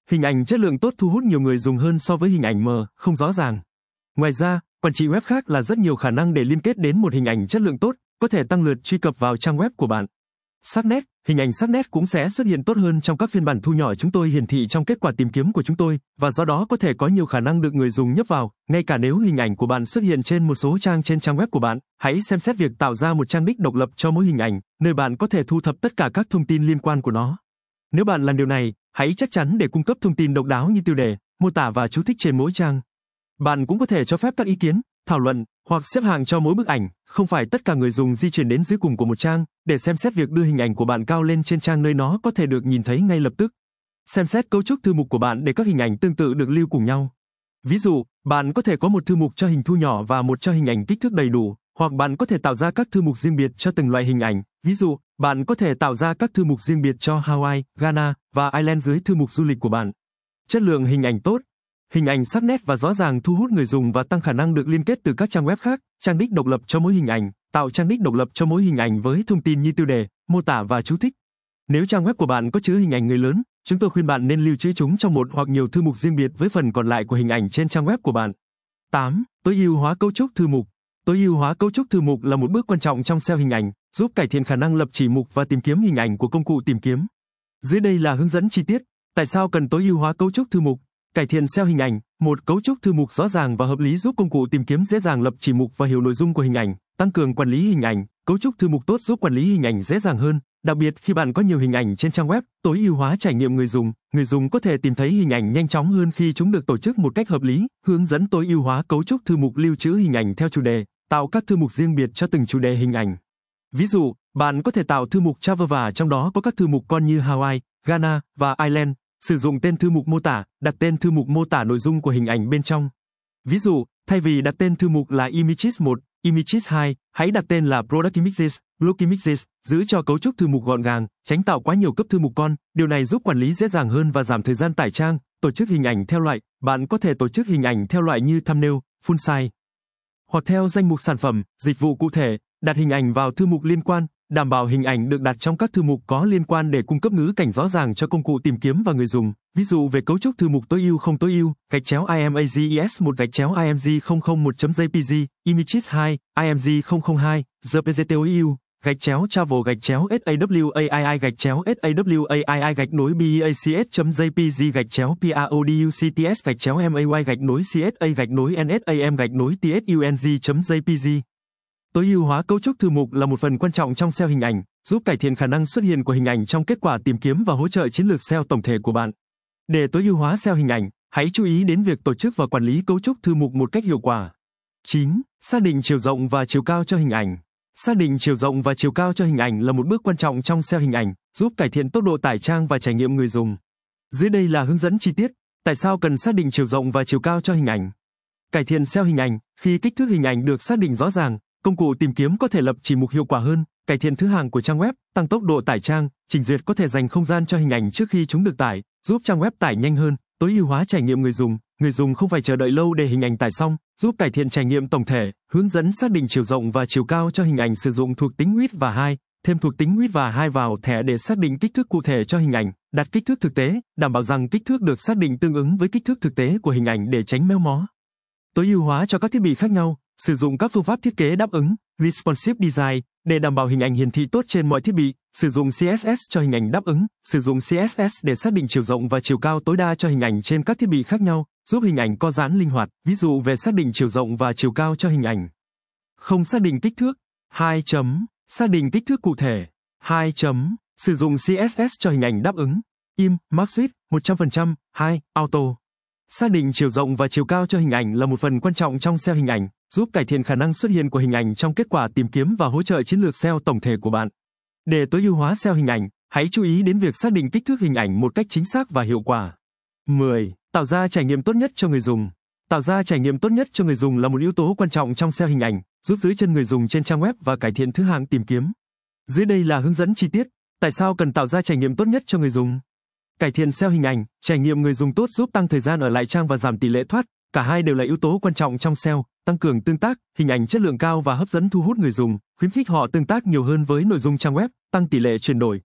Hình ảnh chất lượng tốt thu hút nhiều người dùng hơn so với hình ảnh mờ, không rõ ràng. Ngoài ra, quản trị web khác là rất nhiều khả năng để liên kết đến một hình ảnh chất lượng tốt, có thể tăng lượt truy cập vào trang web của bạn. Sắc nét, hình ảnh sắc nét cũng sẽ xuất hiện tốt hơn trong các phiên bản thu nhỏ chúng tôi hiển thị trong kết quả tìm kiếm của chúng tôi, và do đó có thể có nhiều khả năng được người dùng nhấp vào, ngay cả nếu hình ảnh của bạn xuất hiện trên một số trang trên trang web của bạn. Hãy xem xét việc tạo ra một trang đích độc lập cho mỗi hình ảnh, nơi bạn có thể thu thập tất cả các thông tin liên quan của nó. Nếu bạn làm điều này, hãy chắc chắn để cung cấp thông tin độc đáo như tiêu đề, mô tả và chú thích trên mỗi trang. Bạn cũng có thể cho phép các ý kiến, thảo luận hoặc xếp hạng cho mỗi bức ảnh, không phải tất cả người dùng di chuyển đến dưới cùng của một trang để xem xét việc đưa hình ảnh của bạn cao lên trên trang nơi nó có thể được nhìn thấy ngay lập tức. Xem xét cấu trúc thư mục của bạn để các hình ảnh tương tự được lưu cùng nhau. Ví dụ, bạn có thể có một thư mục cho hình thu nhỏ và một cho hình ảnh kích thước đầy đủ, hoặc bạn có thể tạo ra các thư mục riêng biệt cho từng loại hình ảnh. Ví dụ, bạn có thể tạo ra các thư mục riêng biệt cho Hawaii, Ghana và Ireland dưới thư mục du lịch của bạn. Chất lượng hình ảnh tốt. Hình ảnh sắc nét và rõ ràng thu hút người dùng và tăng khả năng được liên kết từ các trang web khác. Trang đích độc lập cho mỗi hình ảnh. Tạo trang đích độc lập cho mỗi hình ảnh với thông tin như tiêu đề, mô tả và chú thích. Nếu trang web của bạn có chứa hình ảnh người lớn, chúng tôi khuyên bạn nên lưu trữ chúng trong một hoặc nhiều thư mục riêng biệt với phần còn lại của hình ảnh trên trang web của bạn. tám. Tối ưu hóa cấu trúc thư mục. Tối ưu hóa cấu trúc thư mục là một bước quan trọng trong ét e o hình ảnh, giúp cải thiện khả năng lập chỉ mục và tìm kiếm hình ảnh của công cụ tìm kiếm. Dưới đây là hướng dẫn chi tiết. Tại sao cần tối ưu hóa cấu trúc thư mục? Cải thiện ét e o hình ảnh. Một cấu trúc thư mục rõ ràng và hợp lý giúp công cụ tìm kiếm dễ dàng lập chỉ mục và hiểu nội dung của hình ảnh. Tăng cường quản lý hình ảnh. Cấu trúc thư mục tốt giúp quản lý hình ảnh dễ dàng hơn, đặc biệt khi bạn có nhiều hình ảnh trên trang web. Tối ưu hóa trải nghiệm người dùng. Người dùng có thể tìm thấy hình ảnh nhanh chóng hơn khi chúng được tổ chức một cách hợp lý. Hướng dẫn tối ưu hóa cấu trúc thư mục lưu trữ hình ảnh theo chủ đề. Tạo các thư mục riêng biệt cho từng chủ đề hình ảnh. Ví dụ, bạn có thể tạo thư mục travel và trong đó có các thư mục con như Hawaii, Ghana và Ireland. Sử dụng tên thư mục mô tả, đặt tên thư mục mô tả nội dung của hình ảnh bên trong. Ví dụ, thay vì đặt tên thư mục là Images một, Images hai, hãy đặt tên là Product Images, Look Images, giữ cho cấu trúc thư mục gọn gàng, tránh tạo quá nhiều cấp thư mục con. Điều này giúp quản lý dễ dàng hơn và giảm thời gian tải trang. Tổ chức hình ảnh theo loại. Bạn có thể tổ chức hình ảnh theo loại như thumbnail, full size, hoặc theo danh mục sản phẩm, dịch vụ cụ thể. Đặt hình ảnh vào thư mục liên quan, đảm bảo hình ảnh được đặt trong các thư mục có liên quan để cung cấp ngữ cảnh rõ ràng cho công cụ tìm kiếm và người dùng. Ví dụ về cấu trúc thư mục tối ưu không tối ưu, gạch chéo images một gạch chéo img không không một chấm jpg, images hai, img không không hai, jpg tối ưu, gạch chéo travel gạch chéo sawai gạch chéo sawai gạch nối bacs chấm jpg gạch chéo products gạch chéo may gạch nối csa gạch nối nsam gạch nối tsung chấm jpg. Tối ưu hóa cấu trúc thư mục là một phần quan trọng trong ét e o hình ảnh, giúp cải thiện khả năng xuất hiện của hình ảnh trong kết quả tìm kiếm và hỗ trợ chiến lược ét e o tổng thể của bạn. Để tối ưu hóa ét e o hình ảnh, hãy chú ý đến việc tổ chức và quản lý cấu trúc thư mục một cách hiệu quả. chín. Xác định chiều rộng và chiều cao cho hình ảnh. Xác định chiều rộng và chiều cao cho hình ảnh là một bước quan trọng trong ét e o hình ảnh, giúp cải thiện tốc độ tải trang và trải nghiệm người dùng. Dưới đây là hướng dẫn chi tiết. Tại sao cần xác định chiều rộng và chiều cao cho hình ảnh? Cải thiện ét e o hình ảnh. Khi kích thước hình ảnh được xác định rõ ràng, công cụ tìm kiếm có thể lập chỉ mục hiệu quả hơn, cải thiện thứ hạng của trang web, tăng tốc độ tải trang. Trình duyệt có thể dành không gian cho hình ảnh trước khi chúng được tải, giúp trang web tải nhanh hơn. Tối ưu hóa trải nghiệm người dùng. Người dùng không phải chờ đợi lâu để hình ảnh tải xong, giúp cải thiện trải nghiệm tổng thể. Hướng dẫn xác định chiều rộng và chiều cao cho hình ảnh sử dụng thuộc tính width và height. Thêm thuộc tính width và height vào thẻ để xác định kích thước cụ thể cho hình ảnh. Đặt kích thước thực tế, đảm bảo rằng kích thước được xác định tương ứng với kích thước thực tế của hình ảnh để tránh méo mó. Tối ưu hóa cho các thiết bị khác nhau. Sử dụng các phương pháp thiết kế đáp ứng responsive design để đảm bảo hình ảnh hiển thị tốt trên mọi thiết bị. Sử dụng xê ét ét cho hình ảnh đáp ứng. Sử dụng xê ét ét để xác định chiều rộng và chiều cao tối đa cho hình ảnh trên các thiết bị khác nhau, giúp hình ảnh co giãn linh hoạt. Ví dụ về xác định chiều rộng và chiều cao cho hình ảnh. Không xác định kích thước. hai. Chấm. Xác định kích thước cụ thể. hai. Chấm. Sử dụng xê ét ét cho hình ảnh đáp ứng. Im, Max Width, một trăm phần trăm. hai. Auto. Xác định chiều rộng và chiều cao cho hình ảnh là một phần quan trọng trong ét e o hình ảnh, giúp cải thiện khả năng xuất hiện của hình ảnh trong kết quả tìm kiếm và hỗ trợ chiến lược ét e o tổng thể của bạn. Để tối ưu hóa ét e o hình ảnh, hãy chú ý đến việc xác định kích thước hình ảnh một cách chính xác và hiệu quả. mười. Tạo ra trải nghiệm tốt nhất cho người dùng. Tạo ra trải nghiệm tốt nhất cho người dùng là một yếu tố quan trọng trong ét e o hình ảnh, giúp giữ chân người dùng trên trang web và cải thiện thứ hạng tìm kiếm. Dưới đây là hướng dẫn chi tiết. Tại sao cần tạo ra trải nghiệm tốt nhất cho người dùng? Cải thiện ét e o hình ảnh, trải nghiệm người dùng tốt giúp tăng thời gian ở lại trang và giảm tỷ lệ thoát. Cả hai đều là yếu tố quan trọng trong ét e o. Tăng cường tương tác, hình ảnh chất lượng cao và hấp dẫn thu hút người dùng, khuyến khích họ tương tác nhiều hơn với nội dung trang web, tăng tỷ lệ chuyển đổi,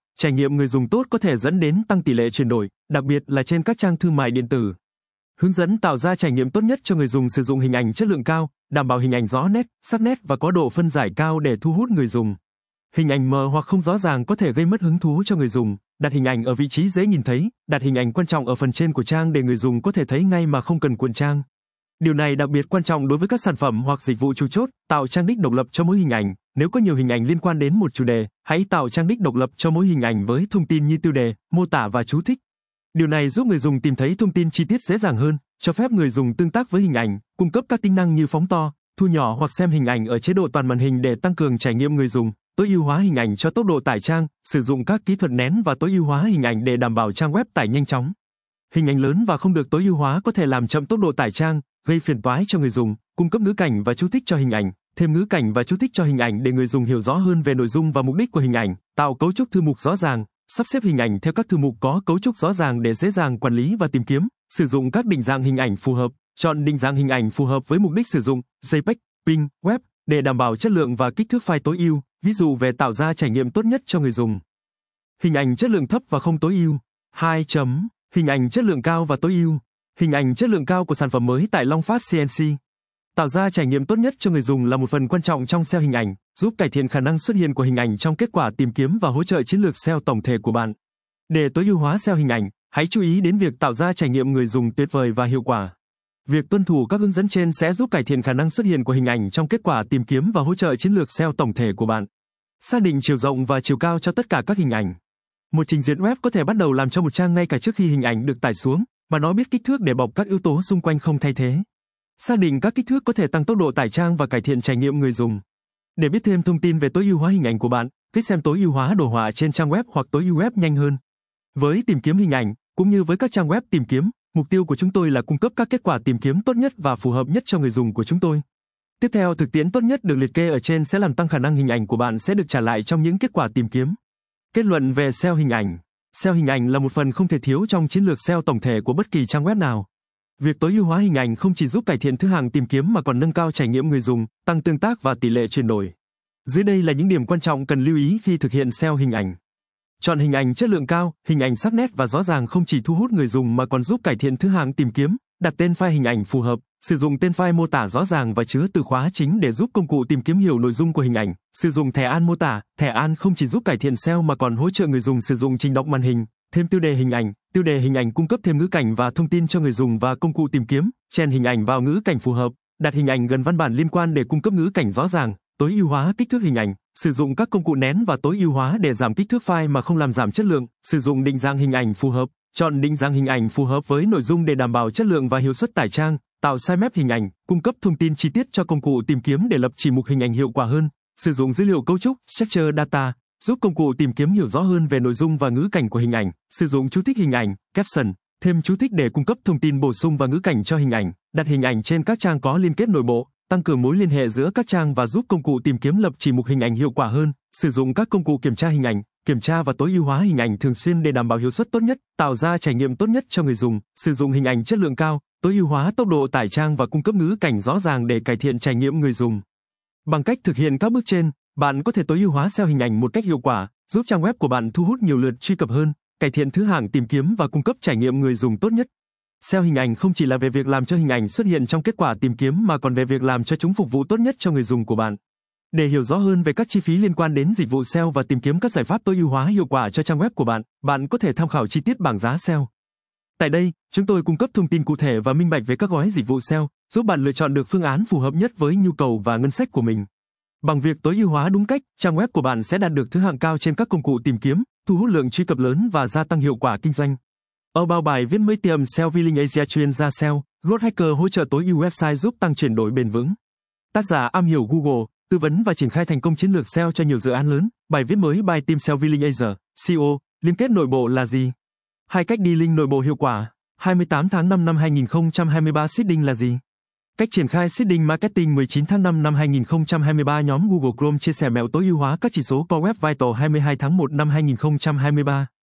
Trải nghiệm người dùng tốt có thể dẫn đến tăng tỷ lệ chuyển đổi, đặc biệt là trên các trang thương mại điện tử. Hướng dẫn tạo ra trải nghiệm tốt nhất cho người dùng sử dụng hình ảnh chất lượng cao, đảm bảo hình ảnh rõ nét, sắc nét và có độ phân giải cao để thu hút người dùng. Hình ảnh mờ hoặc không rõ ràng có thể gây mất hứng thú cho người dùng. Đặt hình ảnh ở vị trí dễ nhìn thấy, đặt hình ảnh quan trọng ở phần trên của trang để người dùng có thể thấy ngay mà không cần cuộn trang. Điều này đặc biệt quan trọng đối với các sản phẩm hoặc dịch vụ chủ chốt, tạo trang đích độc lập cho mỗi hình ảnh. Nếu có nhiều hình ảnh liên quan đến một chủ đề, hãy tạo trang đích độc lập cho mỗi hình ảnh với thông tin như tiêu đề, mô tả và chú thích. Điều này giúp người dùng tìm thấy thông tin chi tiết dễ dàng hơn, cho phép người dùng tương tác với hình ảnh, cung cấp các tính năng như phóng to, thu nhỏ hoặc xem hình ảnh ở chế độ toàn màn hình để tăng cường trải nghiệm người dùng. Tối ưu hóa hình ảnh cho tốc độ tải trang, sử dụng các kỹ thuật nén và tối ưu hóa hình ảnh để đảm bảo trang web tải nhanh chóng. Hình ảnh lớn và không được tối ưu hóa có thể làm chậm tốc độ tải trang, gây phiền toái cho người dùng. Cung cấp ngữ cảnh và chú thích cho hình ảnh, thêm ngữ cảnh và chú thích cho hình ảnh để người dùng hiểu rõ hơn về nội dung và mục đích của hình ảnh. Tạo cấu trúc thư mục rõ ràng, sắp xếp hình ảnh theo các thư mục có cấu trúc rõ ràng để dễ dàng quản lý và tìm kiếm. Sử dụng các định dạng hình ảnh phù hợp, chọn định dạng hình ảnh phù hợp với mục đích sử dụng, gi pếch, pê en gi, web để đảm bảo chất lượng và kích thước file tối ưu. Ví dụ về tạo ra trải nghiệm tốt nhất cho người dùng. Hình ảnh chất lượng thấp và không tối ưu. hai. Hình ảnh chất lượng cao và tối ưu. Hình ảnh chất lượng cao của sản phẩm mới tại Long Phát xê en xê. Tạo ra trải nghiệm tốt nhất cho người dùng là một phần quan trọng trong ét e o hình ảnh, giúp cải thiện khả năng xuất hiện của hình ảnh trong kết quả tìm kiếm và hỗ trợ chiến lược ét e o tổng thể của bạn. Để tối ưu hóa ét e o hình ảnh, hãy chú ý đến việc tạo ra trải nghiệm người dùng tuyệt vời và hiệu quả. Việc tuân thủ các hướng dẫn trên sẽ giúp cải thiện khả năng xuất hiện của hình ảnh trong kết quả tìm kiếm và hỗ trợ chiến lược ét e o tổng thể của bạn. Xác định chiều rộng và chiều cao cho tất cả các hình ảnh. Một trình duyệt web có thể bắt đầu làm cho một trang ngay cả trước khi hình ảnh được tải xuống, mà nó biết kích thước để bọc các yếu tố xung quanh không thay thế. Xác định các kích thước có thể tăng tốc độ tải trang và cải thiện trải nghiệm người dùng. Để biết thêm thông tin về tối ưu hóa hình ảnh của bạn, click xem tối ưu hóa đồ họa trên trang web hoặc tối ưu web nhanh hơn. Với tìm kiếm hình ảnh, cũng như với các trang web tìm kiếm, mục tiêu của chúng tôi là cung cấp các kết quả tìm kiếm tốt nhất và phù hợp nhất cho người dùng của chúng tôi. Tiếp theo, thực tiễn tốt nhất được liệt kê ở trên sẽ làm tăng khả năng hình ảnh của bạn sẽ được trả lại trong những kết quả tìm kiếm. Kết luận về ét e o hình ảnh. ét e o hình ảnh là một phần không thể thiếu trong chiến lược ét e o tổng thể của bất kỳ trang web nào. Việc tối ưu hóa hình ảnh không chỉ giúp cải thiện thứ hạng tìm kiếm mà còn nâng cao trải nghiệm người dùng, tăng tương tác và tỷ lệ chuyển đổi. Dưới đây là những điểm quan trọng cần lưu ý khi thực hiện ét e o hình ảnh. Chọn hình ảnh chất lượng cao, hình ảnh sắc nét và rõ ràng không chỉ thu hút người dùng mà còn giúp cải thiện thứ hạng tìm kiếm. Đặt tên file hình ảnh phù hợp, sử dụng tên file mô tả rõ ràng và chứa từ khóa chính để giúp công cụ tìm kiếm hiểu nội dung của hình ảnh. Sử dụng thẻ an mô tả, thẻ an không chỉ giúp cải thiện ét e o mà còn hỗ trợ người dùng sử dụng trình đọc màn hình. Thêm tiêu đề hình ảnh, tiêu đề hình ảnh cung cấp thêm ngữ cảnh và thông tin cho người dùng và công cụ tìm kiếm. Chèn hình ảnh vào ngữ cảnh phù hợp, đặt hình ảnh gần văn bản liên quan để cung cấp ngữ cảnh rõ ràng. Tối ưu hóa kích thước hình ảnh, sử dụng các công cụ nén và tối ưu hóa để giảm kích thước file mà không làm giảm chất lượng. Sử dụng định dạng hình ảnh phù hợp, chọn định dạng hình ảnh phù hợp với nội dung để đảm bảo chất lượng và hiệu suất tải trang. Tạo sitemap hình ảnh, cung cấp thông tin chi tiết cho công cụ tìm kiếm để lập chỉ mục hình ảnh hiệu quả hơn. Sử dụng dữ liệu cấu trúc, structure data, giúp công cụ tìm kiếm hiểu rõ hơn về nội dung và ngữ cảnh của hình ảnh. Sử dụng chú thích hình ảnh, caption, thêm chú thích để cung cấp thông tin bổ sung và ngữ cảnh cho hình ảnh. Đặt hình ảnh trên các trang có liên kết nội bộ, tăng cường mối liên hệ giữa các trang và giúp công cụ tìm kiếm lập chỉ mục hình ảnh hiệu quả hơn. Sử dụng các công cụ kiểm tra hình ảnh, kiểm tra và tối ưu hóa hình ảnh thường xuyên để đảm bảo hiệu suất tốt nhất, tạo ra trải nghiệm tốt nhất cho người dùng. Sử dụng hình ảnh chất lượng cao, tối ưu hóa tốc độ tải trang và cung cấp ngữ cảnh rõ ràng để cải thiện trải nghiệm người dùng. Bằng cách thực hiện các bước trên, bạn có thể tối ưu hóa ét e o hình ảnh một cách hiệu quả, giúp trang web của bạn thu hút nhiều lượt truy cập hơn, cải thiện thứ hạng tìm kiếm và cung cấp trải nghiệm người dùng tốt nhất. ét e o hình ảnh không chỉ là về việc làm cho hình ảnh xuất hiện trong kết quả tìm kiếm mà còn về việc làm cho chúng phục vụ tốt nhất cho người dùng của bạn. Để hiểu rõ hơn về các chi phí liên quan đến dịch vụ ét e o và tìm kiếm các giải pháp tối ưu hóa hiệu quả cho trang web của bạn, bạn có thể tham khảo chi tiết bảng giá ét e o. Tại đây, chúng tôi cung cấp thông tin cụ thể và minh bạch về các gói dịch vụ ét e o, giúp bạn lựa chọn được phương án phù hợp nhất với nhu cầu và ngân sách của mình. Bằng việc tối ưu hóa đúng cách, trang web của bạn sẽ đạt được thứ hạng cao trên các công cụ tìm kiếm, thu hút lượng truy cập lớn và gia tăng hiệu quả kinh doanh. Ở bao bài viết mới tiệm ét e o Villing Asia chuyên gia ét e o, Growth Hacker hỗ trợ tối ưu website giúp tăng chuyển đổi bền vững. Tác giả am hiểu Google, tư vấn và triển khai thành công chiến lược ét e o cho nhiều dự án lớn. Bài viết mới by team ét e o Villing Asia, xê e o, liên kết nội bộ là gì? Hai cách đi link nội bộ hiệu quả. hai mươi tám tháng năm năm hai nghìn không trăm hai mươi ba seeding là gì? Cách triển khai seeding marketing mười chín tháng năm năm hai nghìn không trăm hai mươi ba nhóm Google Chrome chia sẻ mẹo tối ưu hóa các chỉ số Core Web Vital hai mươi hai tháng một năm hai nghìn không trăm hai mươi ba.